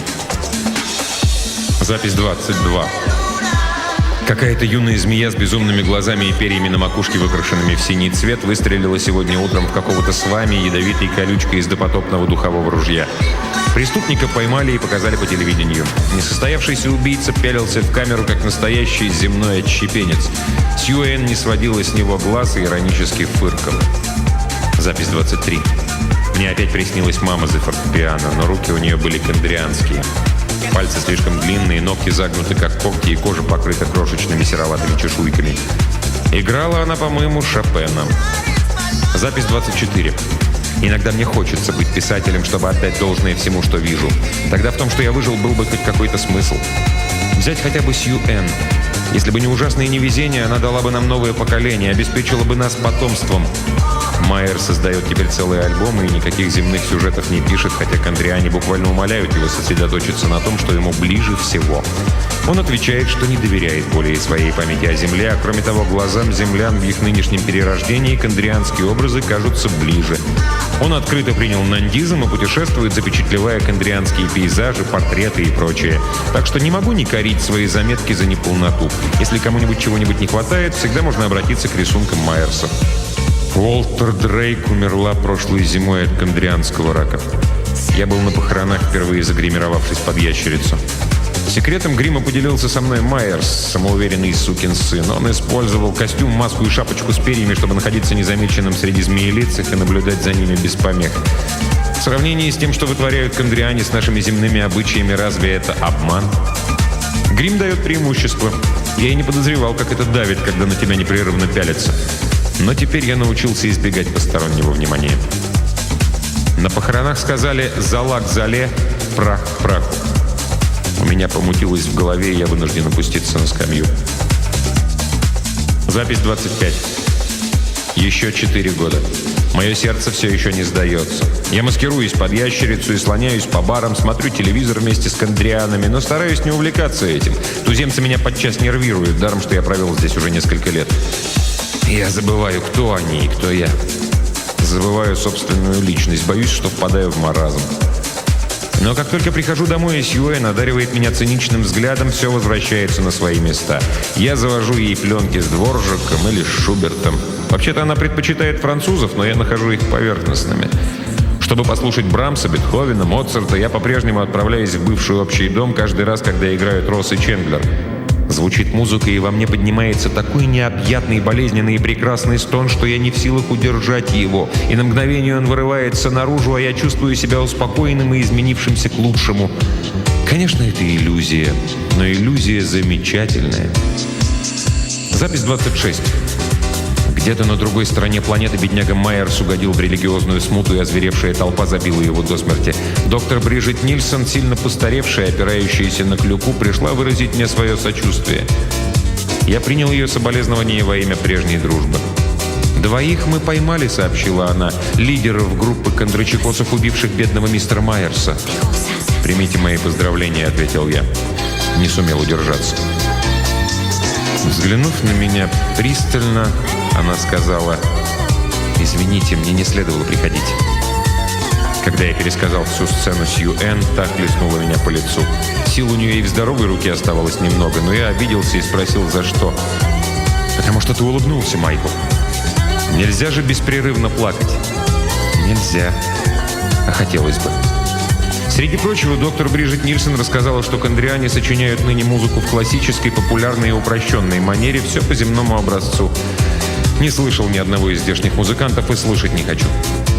Запись 22. Какая-то юная змея с безумными глазами и перьями на макушке, выкрашенными в синий цвет, выстрелила сегодня утром в какого-то с вами ядовитой колючкой из допотопного духового ружья. Преступника поймали и показали по телевидению. Несостоявшийся убийца пялился в камеру, как настоящий земной отщепенец. Сью Энн не сводила с него глаз и иронически фыркала. Запись 23. Мне опять приснилась мама за фортепиано, но руки у нее были кондрианские. Пальцы слишком длинные, ногти загнуты, как когти, и кожа покрыта крошечными сероватыми чешуйками. Играла она, по-моему, Шопена. Запись 24. Иногда мне хочется быть писателем, чтобы отдать должное всему, что вижу. Тогда в том, что я выжил, был бы хоть какой-то смысл. Взять хотя бы Сью Энн. Если бы не ужасное невезение, она дала бы нам новое поколение, обеспечила бы нас потомством. Майер создает теперь целые альбомы и никаких земных сюжетов не пишет, хотя кондриане буквально умоляют его сосредоточиться на том, что ему ближе всего. Он отвечает, что не доверяет более своей памяти о Земле, а кроме того, глазам землян в их нынешнем перерождении кондрианские образы кажутся ближе. Он открыто принял нандизм и путешествует, запечатлевая кондрианские пейзажи, портреты и прочее. Так что не могу не корить свои заметки за неполноту. Если кому-нибудь чего-нибудь не хватает, всегда можно обратиться к рисункам Майерса. Уолтер Дрейк умерла прошлой зимой от кондрианского рака. Я был на похоронах, впервые загримировавшись под ящерицу. Секретом грима поделился со мной Майерс, самоуверенный сукин сын. Он использовал костюм, маску и шапочку с перьями, чтобы находиться незамеченным среди змеелицых и наблюдать за ними без помех. В сравнении с тем, что вытворяют кондриане с нашими земными обычаями, разве это обман? Грим дает преимущество. Я и не подозревал, как это давит, когда на тебя непрерывно пялятся. Но теперь я научился избегать постороннего внимания. На похоронах сказали «зала к зале, прах к праху». У меня помутилось в голове, и я вынужден опуститься на скамью. Запись 25. Еще 4 года. Мое сердце все еще не сдается. Я маскируюсь под ящерицу и слоняюсь по барам, смотрю телевизор вместе с кондрианами, но стараюсь не увлекаться этим. Туземцы меня подчас нервируют, даром, что я провел здесь уже несколько лет. Я забываю, кто они и кто я. Забываю собственную личность, боюсь, что впадаю в маразм. Но как только прихожу домой, и Сью Энн одаривает меня циничным взглядом, все возвращается на свои места. Я завожу ей пленки с Дворжаком или с Шубертом. Вообще-то она предпочитает французов, но я нахожу их поверхностными. Чтобы послушать Брамса, Бетховена, Моцарта, я по-прежнему отправляюсь в бывший общий дом каждый раз, когда играют Росс и Чендлер. Звучит музыка, и во мне поднимается такой необъятный, болезненный и прекрасный стон, что я не в силах удержать его. И на мгновение он вырывается наружу, а я чувствую себя успокоенным и изменившимся к лучшему. Конечно, это иллюзия, но иллюзия замечательная. Запись 26. Где-то на другой стороне планеты бедняга Майерс угодил в религиозную смуту, и озверевшая толпа забила его до смерти. Доктор Бриджит Нильсон, сильно постаревшая, опирающаяся на клюку, пришла выразить мне свое сочувствие. Я принял ее соболезнования во имя прежней дружбы. «Двоих мы поймали», — сообщила она, — «лидеров группы кондрачекосов, убивших бедного мистера Майерса». «Примите мои поздравления», — ответил я. Не сумел удержаться. Взглянув на меня пристально, она сказала: «Извините, мне не следовало приходить». Когда я пересказал всю сцену с Юэн, так хлестнула меня по лицу. Сил у нее и в здоровой руке оставалось немного, но я обиделся и спросил, за что. «Потому что ты улыбнулся, Майкл. Нельзя же беспрерывно плакать». «Нельзя. А хотелось бы». Среди прочего, доктор Бриджит Нильсон рассказала, что кондриане сочиняют ныне музыку в классической, популярной и упрощенной манере, все по земному образцу. Не слышал ни одного из здешних музыкантов и слышать не хочу.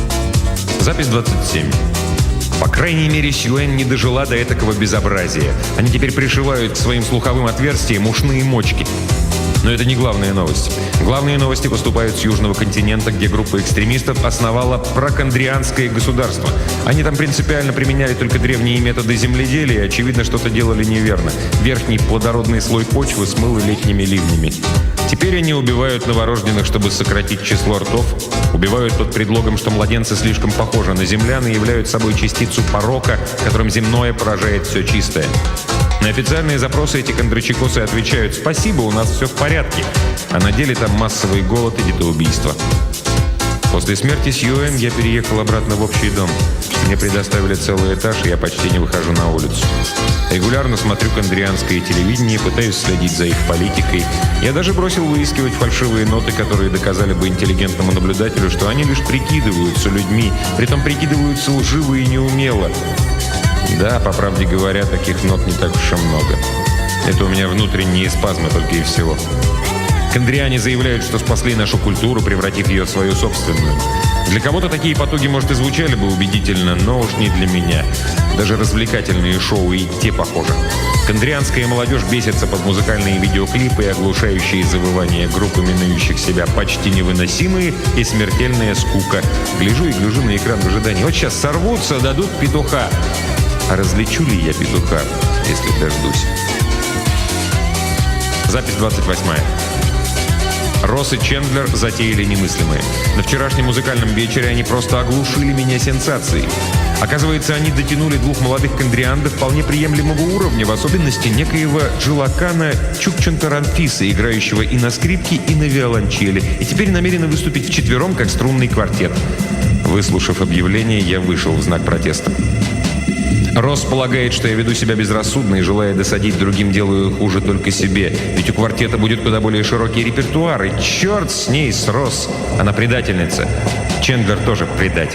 Запись 27. По крайней мере, Сьюэн не дожила до этакого безобразия. Они теперь пришивают к своим слуховым отверстиям ушные мочки. Но это не главная новость. Главные новости поступают с Южного континента, где группа экстремистов основала прокондрианское государство. Они там принципиально применяли только древние методы земледелия и, очевидно, что-то делали неверно. Верхний плодородный слой почвы смыло летними ливнями. Теперь они убивают новорожденных, чтобы сократить число ртов. Убивают под предлогом, что младенцы слишком похожи на землян и являются собой частицу порока, которым земное поражает все чистое. На официальные запросы эти кондрачекосы отвечают: «Спасибо, у нас все в порядке». А на деле там массовый голод и детоубийство. После смерти Сьюэн я переехал обратно в общий дом. Мне предоставили целый этаж, и я почти не выхожу на улицу. Регулярно смотрю кондрианское телевидение, пытаюсь следить за их политикой. Я даже бросил выискивать фальшивые ноты, которые доказали бы интеллигентному наблюдателю, что они лишь прикидываются людьми, притом прикидываются лживо и неумело. Да, по правде говоря, таких нот не так уж и много. Это у меня внутренние спазмы только и всего. Кондриане заявляют, что спасли нашу культуру, превратив ее в свою собственную. Для кого-то такие потуги, может, и звучали бы убедительно, но уж не для меня. Даже развлекательные шоу и те похожи. Кондрианская молодежь бесится под музыкальные видеоклипы и оглушающие завывания групп, именующих себя почти невыносимые, и смертельная скука. Гляжу и гляжу на экран в ожидании. Вот сейчас сорвутся, дадут петуха. А различу ли я петуха, если дождусь? Запись 28. Росс и Чендлер затеяли немыслимое. На вчерашнем музыкальном вечере они просто оглушили меня сенсацией. Оказывается, они дотянули двух молодых кондриан до вполне приемлемого уровня, в особенности некоего Джилакана Чукчантаранфиса, играющего и на скрипке, и на виолончели, и теперь намерены выступить вчетвером, как струнный квартет. Выслушав объявление, я вышел в знак протеста. Росс полагает, что я веду себя безрассудно и, желая досадить другим, делаю хуже только себе. Ведь у квартета будет куда более широкий репертуар. И черт с ней, с Росс. Она предательница. Чендлер тоже предатель.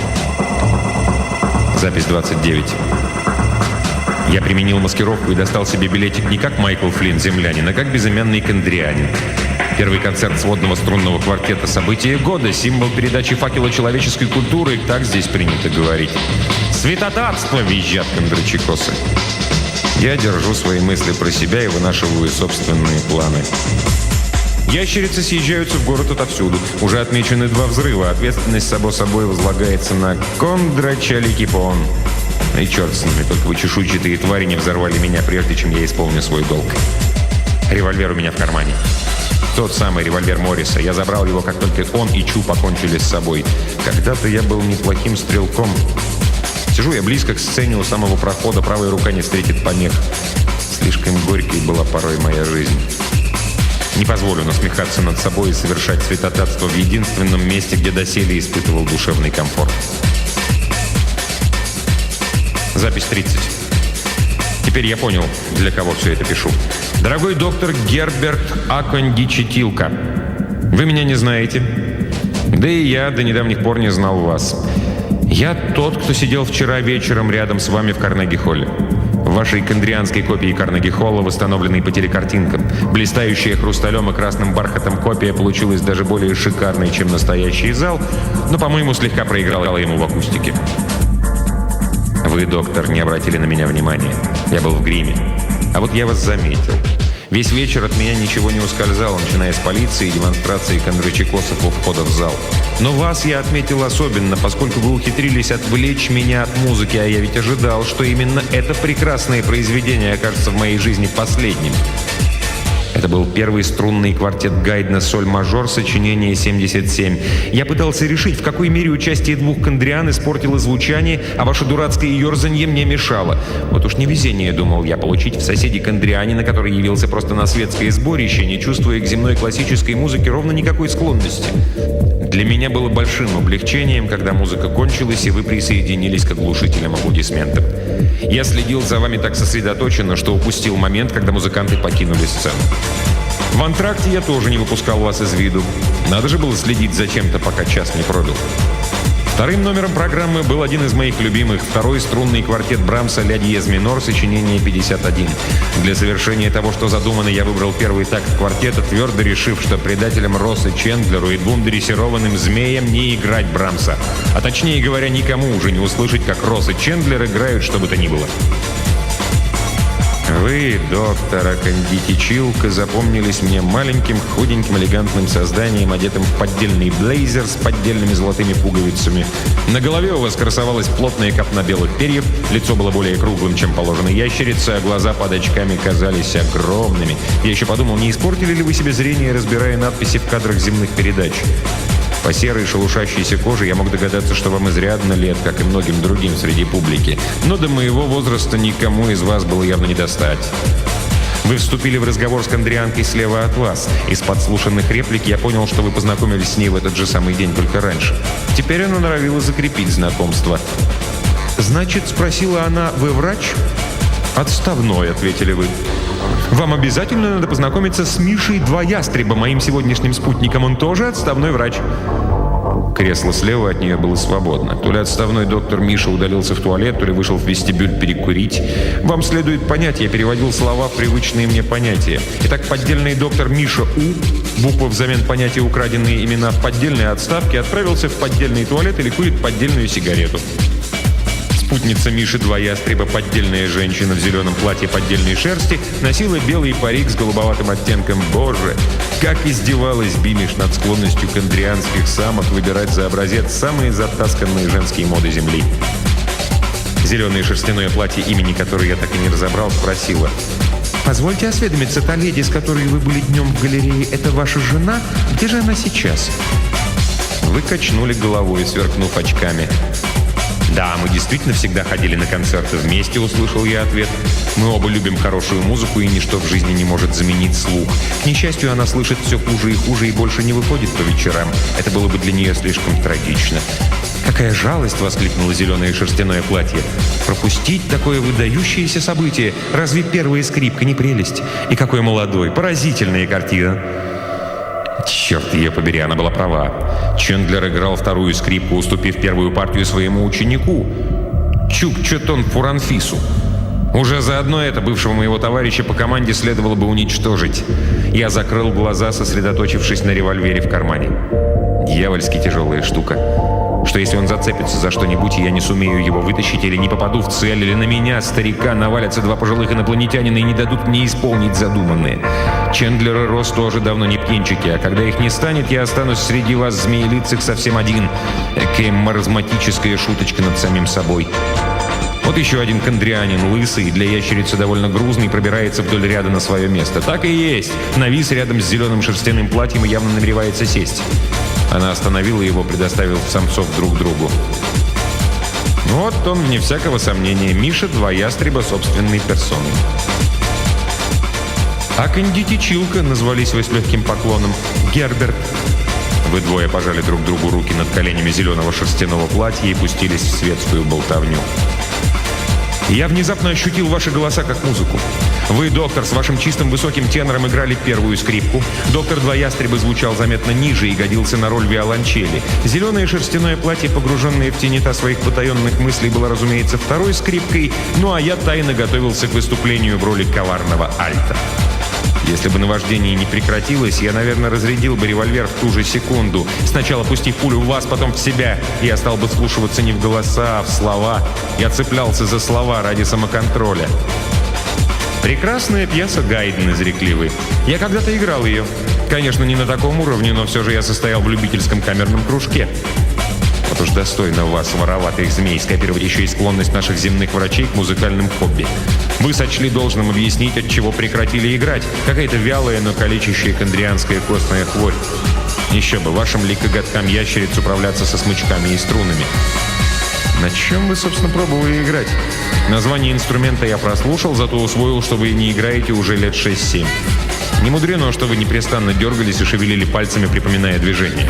Запись 29. Я применил маскировку и достал себе билетик не как Майкл Флинн, землянин, а как безымянный кондрианин. Первый концерт сводного струнного квартета — событие года, символ передачи факела человеческой культуры, так здесь принято говорить. «Святотатство!» — визжат кондрачекосы. Я держу свои мысли про себя и вынашиваю собственные планы. Ящерицы съезжаются в город отовсюду. Уже отмечены 2 взрыва. Ответственность, само собой, возлагается на Кондрачаликипон. И черт с ними, только вы чешуйчатые твари не взорвали меня, прежде чем я исполню свой долг. Револьвер у меня в кармане. Тот самый револьвер Морриса. Я забрал его, как только он и Чу покончили с собой. Когда-то я был неплохим стрелком. Сижу я близко к сцене у самого прохода, правая рука не встретит помех. Слишком горькой была порой моя жизнь. Не позволю насмехаться над собой и совершать святотатство в единственном месте, где доселе испытывал душевный комфорт. Запись 30. Теперь я понял, для кого все это пишу. Дорогой доктор Герберт Акондичетилка, вы меня не знаете. Да и я до недавних пор не знал вас. Я тот, кто сидел вчера вечером рядом с вами в Карнеги-холле. В вашей кондрианской копии Карнеги-холла, восстановленной по телекартинкам. Блистающая хрусталем и красным бархатом копия получилась даже более шикарной, чем настоящий зал, но, по-моему, слегка проиграла ему в акустике. Вы, доктор, не обратили на меня внимания. Я был в гриме. А вот я вас заметил. Весь вечер от меня ничего не ускользало, начиная с полиции и демонстрации кондрачекосов у входа в зал. Но вас я отметил особенно, поскольку вы ухитрились отвлечь меня от музыки, а я ведь ожидал, что именно это прекрасное произведение окажется в моей жизни последним. Это был первый струнный квартет Гайдна «Соль-мажор», сочинение 77. Я пытался решить, в какой мере участие двух кондриан испортило звучание, а ваше дурацкое ерзанье мне мешало. Вот уж невезение, думал я, получить в соседи кондрианина, который явился просто на светское сборище, не чувствуя к земной классической музыке ровно никакой склонности. Для меня было большим облегчением, когда музыка кончилась, и вы присоединились к оглушительным аплодисментам. Я следил за вами так сосредоточенно, что упустил момент, когда музыканты покинули сцену. В антракте я тоже не выпускал вас из виду. Надо же было следить за чем-то, пока час не пробил. Вторым номером программы был один из моих любимых, второй струнный квартет Брамса «Ля диез минор», сочинение 51. Для совершения того, что задумано, я выбрал первый такт квартета, твердо решив, что предателям Россу Чендлеру и двум дрессированным змеям не играть Брамса. А точнее говоря, никому уже не услышать, как Росс и Чендлер играют, что бы то ни было. Вы, доктор Акондити Чилка, запомнились мне маленьким, худеньким, элегантным созданием, одетым в поддельный блейзер с поддельными золотыми пуговицами. На голове у вас красовалась плотная копна белых перьев, лицо было более круглым, чем положено ящерице, а глаза под очками казались огромными. Я еще подумал, не испортили ли вы себе зрение, разбирая надписи в кадрах земных передач. По серой шелушащейся коже я мог догадаться, что вам изрядно лет, как и многим другим среди публики. Но до моего возраста никому из вас было явно не достать. Вы вступили в разговор с кондрианкой слева от вас. Из подслушанных реплик я понял, что вы познакомились с ней в этот же самый день, только раньше. Теперь она норовила закрепить знакомство. «Значит, — спросила она, — вы врач?» «Отставной», — ответили вы. «Вам обязательно надо познакомиться с Мишей Два Ястреба, моим сегодняшним спутником. Он тоже отставной врач». Кресло слева от нее было свободно. То ли отставной доктор Миша удалился в туалет, то ли вышел в вестибюль перекурить. Вам следует понять, я переводил слова в привычные мне понятия. Итак, поддельный доктор Миша У, буква взамен понятия украденные имена в поддельной отставке, отправился в поддельный туалет или курит поддельную сигарету. Спутница Миши Два Ястреба, поддельная женщина в зеленом платье поддельной шерсти, носила белый парик с голубоватым оттенком. Боже, как издевалась Бимиш над склонностью кондрианских самок выбирать за образец самые затасканные женские моды Земли. Зеленое шерстяное платье, имени которой я так и не разобрал, спросила: «Позвольте осведомиться, та леди, с которой вы были днем в галерее, это ваша жена? Где же она сейчас?» Вы качнули головой, сверкнув очками. «Да, мы действительно всегда ходили на концерты вместе», — услышал я ответ. «Мы оба любим хорошую музыку, и ничто в жизни не может заменить слух. К несчастью, она слышит все хуже и хуже и больше не выходит по вечерам. Это было бы для нее слишком трагично». «Какая жалость!» — воскликнуло зеленое шерстяное платье. «Пропустить такое выдающееся событие! Разве первая скрипка не прелесть? И какой молодой! Поразительная картина!» Черт ее побери, она была права. Чендлер играл вторую скрипку, уступив первую партию своему ученику, Чукчетон Фуранфису. Уже заодно это бывшего моего товарища по команде следовало бы уничтожить. Я закрыл глаза, сосредоточившись на револьвере в кармане. Дьявольски тяжелая штука. Что если он зацепится за что-нибудь, и я не сумею его вытащить, или не попаду в цель, или на меня, старика, навалятся два пожилых инопланетянина и не дадут мне исполнить задуманное. Чендлер и Росс тоже давно не птенчики, а когда их не станет, я останусь среди вас, змеелицых, совсем один. Экая маразматическая шуточка над самим собой. Вот еще один кондрианин, лысый, для ящерицы довольно грузный, пробирается вдоль ряда на свое место. Так и есть. Навис рядом с зеленым шерстяным платьем и явно намеревается сесть. Она остановила его, предоставив самцов друг другу. Вот он, вне всякого сомнения, Миша Два Ястреба собственной персоной. Акондити Чилка, назвались вы с легким поклоном. Герберт. Вы двое пожали друг другу руки над коленями зеленого шерстяного платья и пустились в светскую болтовню. Я внезапно ощутил ваши голоса как музыку. Вы, доктор, с вашим чистым высоким тенором играли первую скрипку. Доктор Два Ястреба звучал заметно ниже и годился на роль виолончели. Зеленое шерстяное платье, погруженное в тенета своих потаенных мыслей, было, разумеется, второй скрипкой, ну а я тайно готовился к выступлению в роли коварного альта. Если бы наваждение не прекратилось, я, наверное, разрядил бы револьвер в ту же секунду. Сначала пустив пулю в вас, потом в себя. Я стал бы вслушиваться не в голоса, а в слова. Я цеплялся за слова ради самоконтроля. Прекрасная пьеса Гайден, изрекли вы. Я когда-то играл ее. Конечно, не на таком уровне, но все же я состоял в любительском камерном кружке. Вот уж достойно вас, вороватых змей, скопировать еще и склонность наших земных врачей к музыкальным хобби. Вы сочли должным объяснить, от чего прекратили играть. Какая-то вялая, но калечащая кондрианская костная хворь. Еще бы, вашим ли коготкам ящериц управляться со смычками и струнами. На чем вы, собственно, пробовали играть? Название инструмента я прослушал, зато усвоил, что вы не играете уже лет 6-7. Не мудрено, что вы непрестанно дергались и шевелили пальцами, припоминая движение.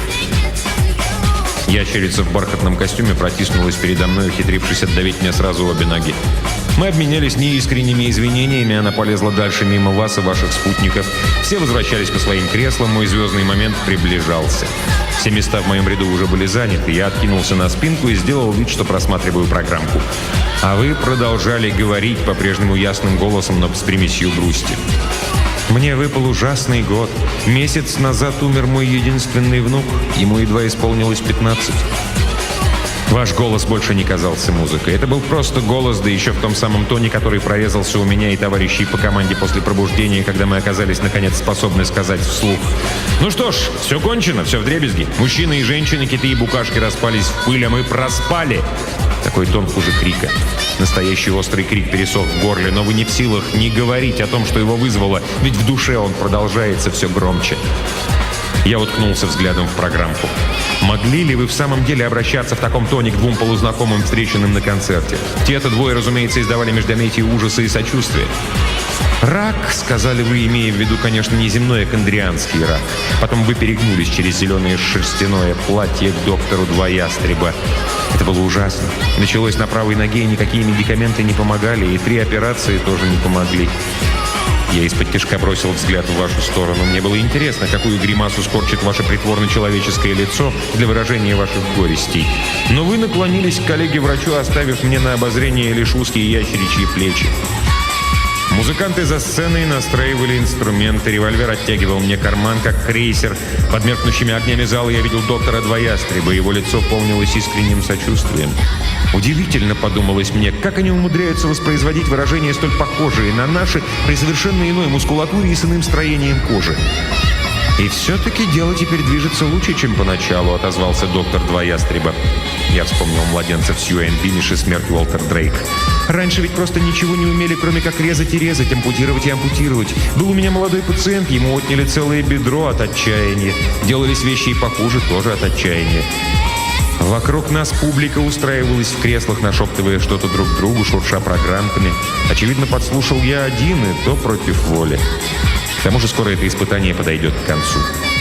Ящерица в бархатном костюме протиснулась передо мной, ухитрившись отдавить мне сразу обе ноги. Мы обменялись неискренними извинениями, она полезла дальше мимо вас и ваших спутников. Все возвращались по своим креслам, мой звездный момент приближался. Все места в моем ряду уже были заняты, я откинулся на спинку и сделал вид, что просматриваю программку. А вы продолжали говорить по-прежнему ясным голосом, но с примесью грусти. Мне выпал ужасный год. Месяц назад умер мой единственный внук. Ему едва исполнилось 15. Ваш голос больше не казался музыкой. Это был просто голос, да еще в том самом тоне, который прорезался у меня и товарищей по команде после пробуждения, когда мы оказались, наконец, способны сказать вслух. Ну что ж, все кончено, все вдребезги. Мужчины и женщины, киты и букашки распались в пыль, а мы проспали. Такой тон хуже крика. Настоящий острый крик пересох в горле, но вы не в силах не говорить о том, что его вызвало, ведь в душе он продолжается все громче. Я уткнулся взглядом в программку. Могли ли вы в самом деле обращаться в таком тоне к двум полузнакомым, встреченным на концерте? Те-то двое, разумеется, издавали междометие ужаса и сочувствия. «Рак», — сказали вы, имея в виду, конечно, не земной, а кондрианский рак. Потом вы перегнулись через зеленое шерстяное платье к доктору Два Ястреба. Это было ужасно. Началось на правой ноге, и никакие медикаменты не помогали, и 3 операции тоже не помогли. Я из-под тишка бросил взгляд в вашу сторону. Мне было интересно, какую гримасу скорчит ваше притворно-человеческое лицо для выражения ваших горестей. Но вы наклонились к коллеге-врачу, оставив мне на обозрение лишь узкие ящеричьи плечи. Музыканты за сценой настраивали инструменты, револьвер оттягивал мне карман, как крейсер. Под меркнущими огнями зала я видел доктора Два Ястреба, его лицо полнилось искренним сочувствием. Удивительно, подумалось мне, как они умудряются воспроизводить выражения столь похожие на наши при совершенно иной мускулатуре и с иным строением кожи. «И все-таки дело теперь движется лучше, чем поначалу», — отозвался доктор Два Ястреба. Я вспомнил младенцев Сьюэн Биниш и смерть Уолтер Дрейк. Раньше ведь просто ничего не умели, кроме как резать и резать, ампутировать и ампутировать. Был у меня молодой пациент, ему отняли целое бедро от отчаяния. Делались вещи и похуже, тоже от отчаяния. Вокруг нас публика устраивалась в креслах, нашептывая что-то друг другу, шурша программками. Очевидно, подслушал я один, и то против воли. К тому же скоро это испытание подойдет к концу.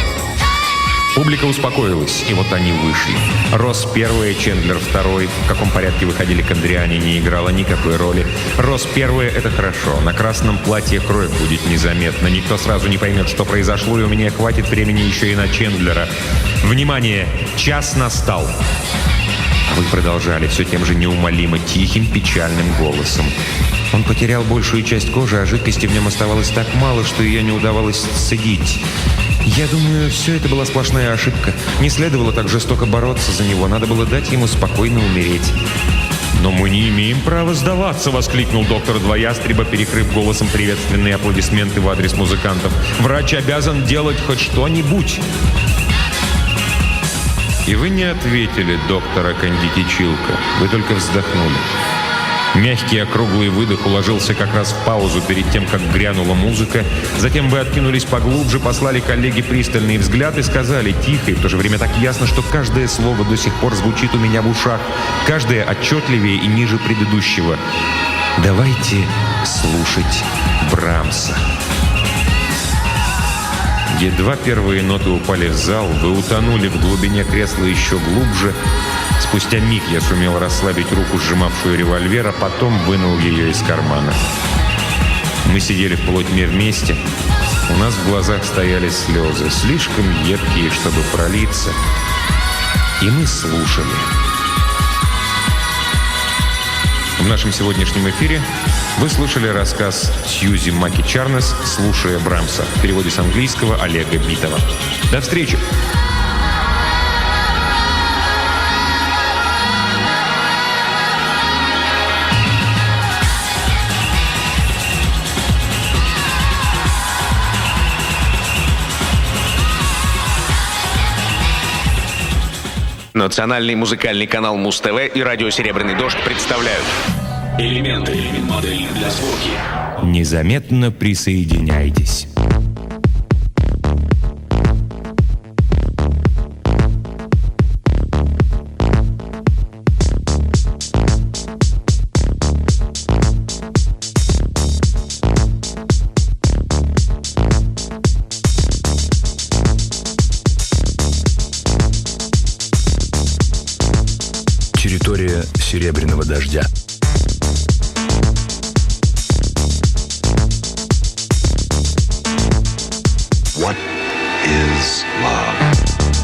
Публика успокоилась, и вот они вышли. Росс первая, Чендлер второй. В каком порядке выходили кондриане, не играло никакой роли. Росс первая — это хорошо. На красном платье кровь будет незаметна. Никто сразу не поймет, что произошло, и у меня хватит времени еще и на Чендлера. Внимание! Час настал! А вы продолжали все тем же неумолимо тихим, печальным голосом. Он потерял большую часть кожи, а жидкости в нем оставалось так мало, что ее не удавалось сцедить. Я думаю, все это была сплошная ошибка. Не следовало так жестоко бороться за него, надо было дать ему спокойно умереть. «Но мы не имеем права сдаваться!» — воскликнул доктор Два Ястреба, перекрыв голосом приветственные аплодисменты в адрес музыкантов. «Врач обязан делать хоть что-нибудь!» И вы не ответили, доктора Кондитичилка. Вы только вздохнули. Мягкий округлый выдох уложился как раз в паузу перед тем, как грянула музыка. Затем вы откинулись поглубже, послали коллеге пристальный взгляд и сказали тихо, и в то же время так ясно, что каждое слово до сих пор звучит у меня в ушах, каждое отчетливее и ниже предыдущего. «Давайте слушать Брамса». Едва первые ноты упали в зал, вы утонули в глубине кресла еще глубже. Спустя миг я сумел расслабить руку, сжимавшую револьвер, а потом вынул ее из кармана. Мы сидели в полутьме вместе. У нас в глазах стояли слезы, слишком едкие, чтобы пролиться. И мы слушали. В нашем сегодняшнем эфире вы слушали рассказ Сьюзи Маки Чарнес «Слушая Брамса» в переводе с английского Олега Битова. До встречи! Национальный музыкальный канал Муз-ТВ и радио «Серебряный дождь» представляют Элементы модели для сборки. Незаметно присоединяйтесь. Территория «Серебряного дождя». What is love?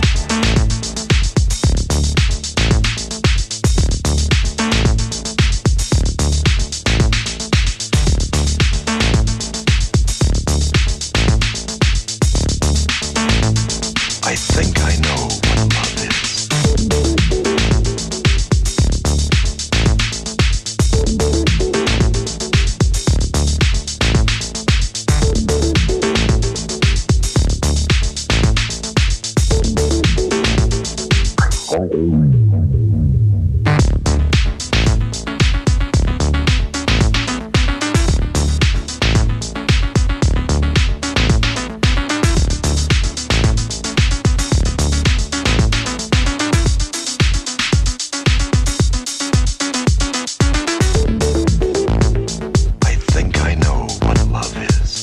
I think I know what love is. I think I know what love is.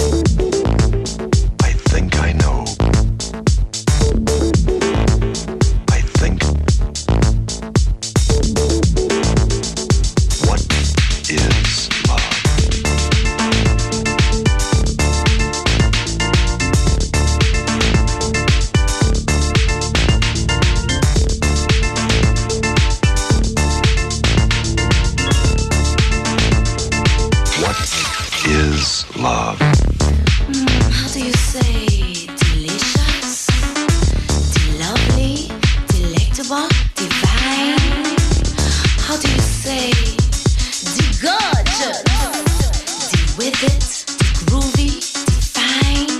I think I know. I think. What is love? What is love? How do you say delicious, lovely, delectable, divine? How do you say gorgeous, with it, groovy, fine?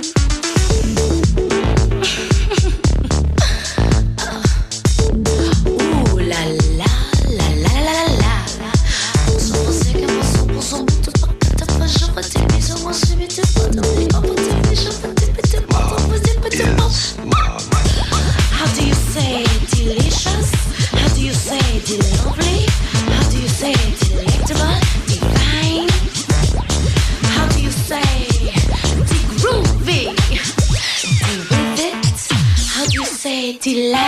Ooh la la la la la la. Você que passou muito pra fazer uma televisão, você me deu para mim, ó, para televisão, para televisão, para Love. How do you say delicious? How do you say lovely? How do you say delectable, divine? How do you say groovy, with it? How do you say delight?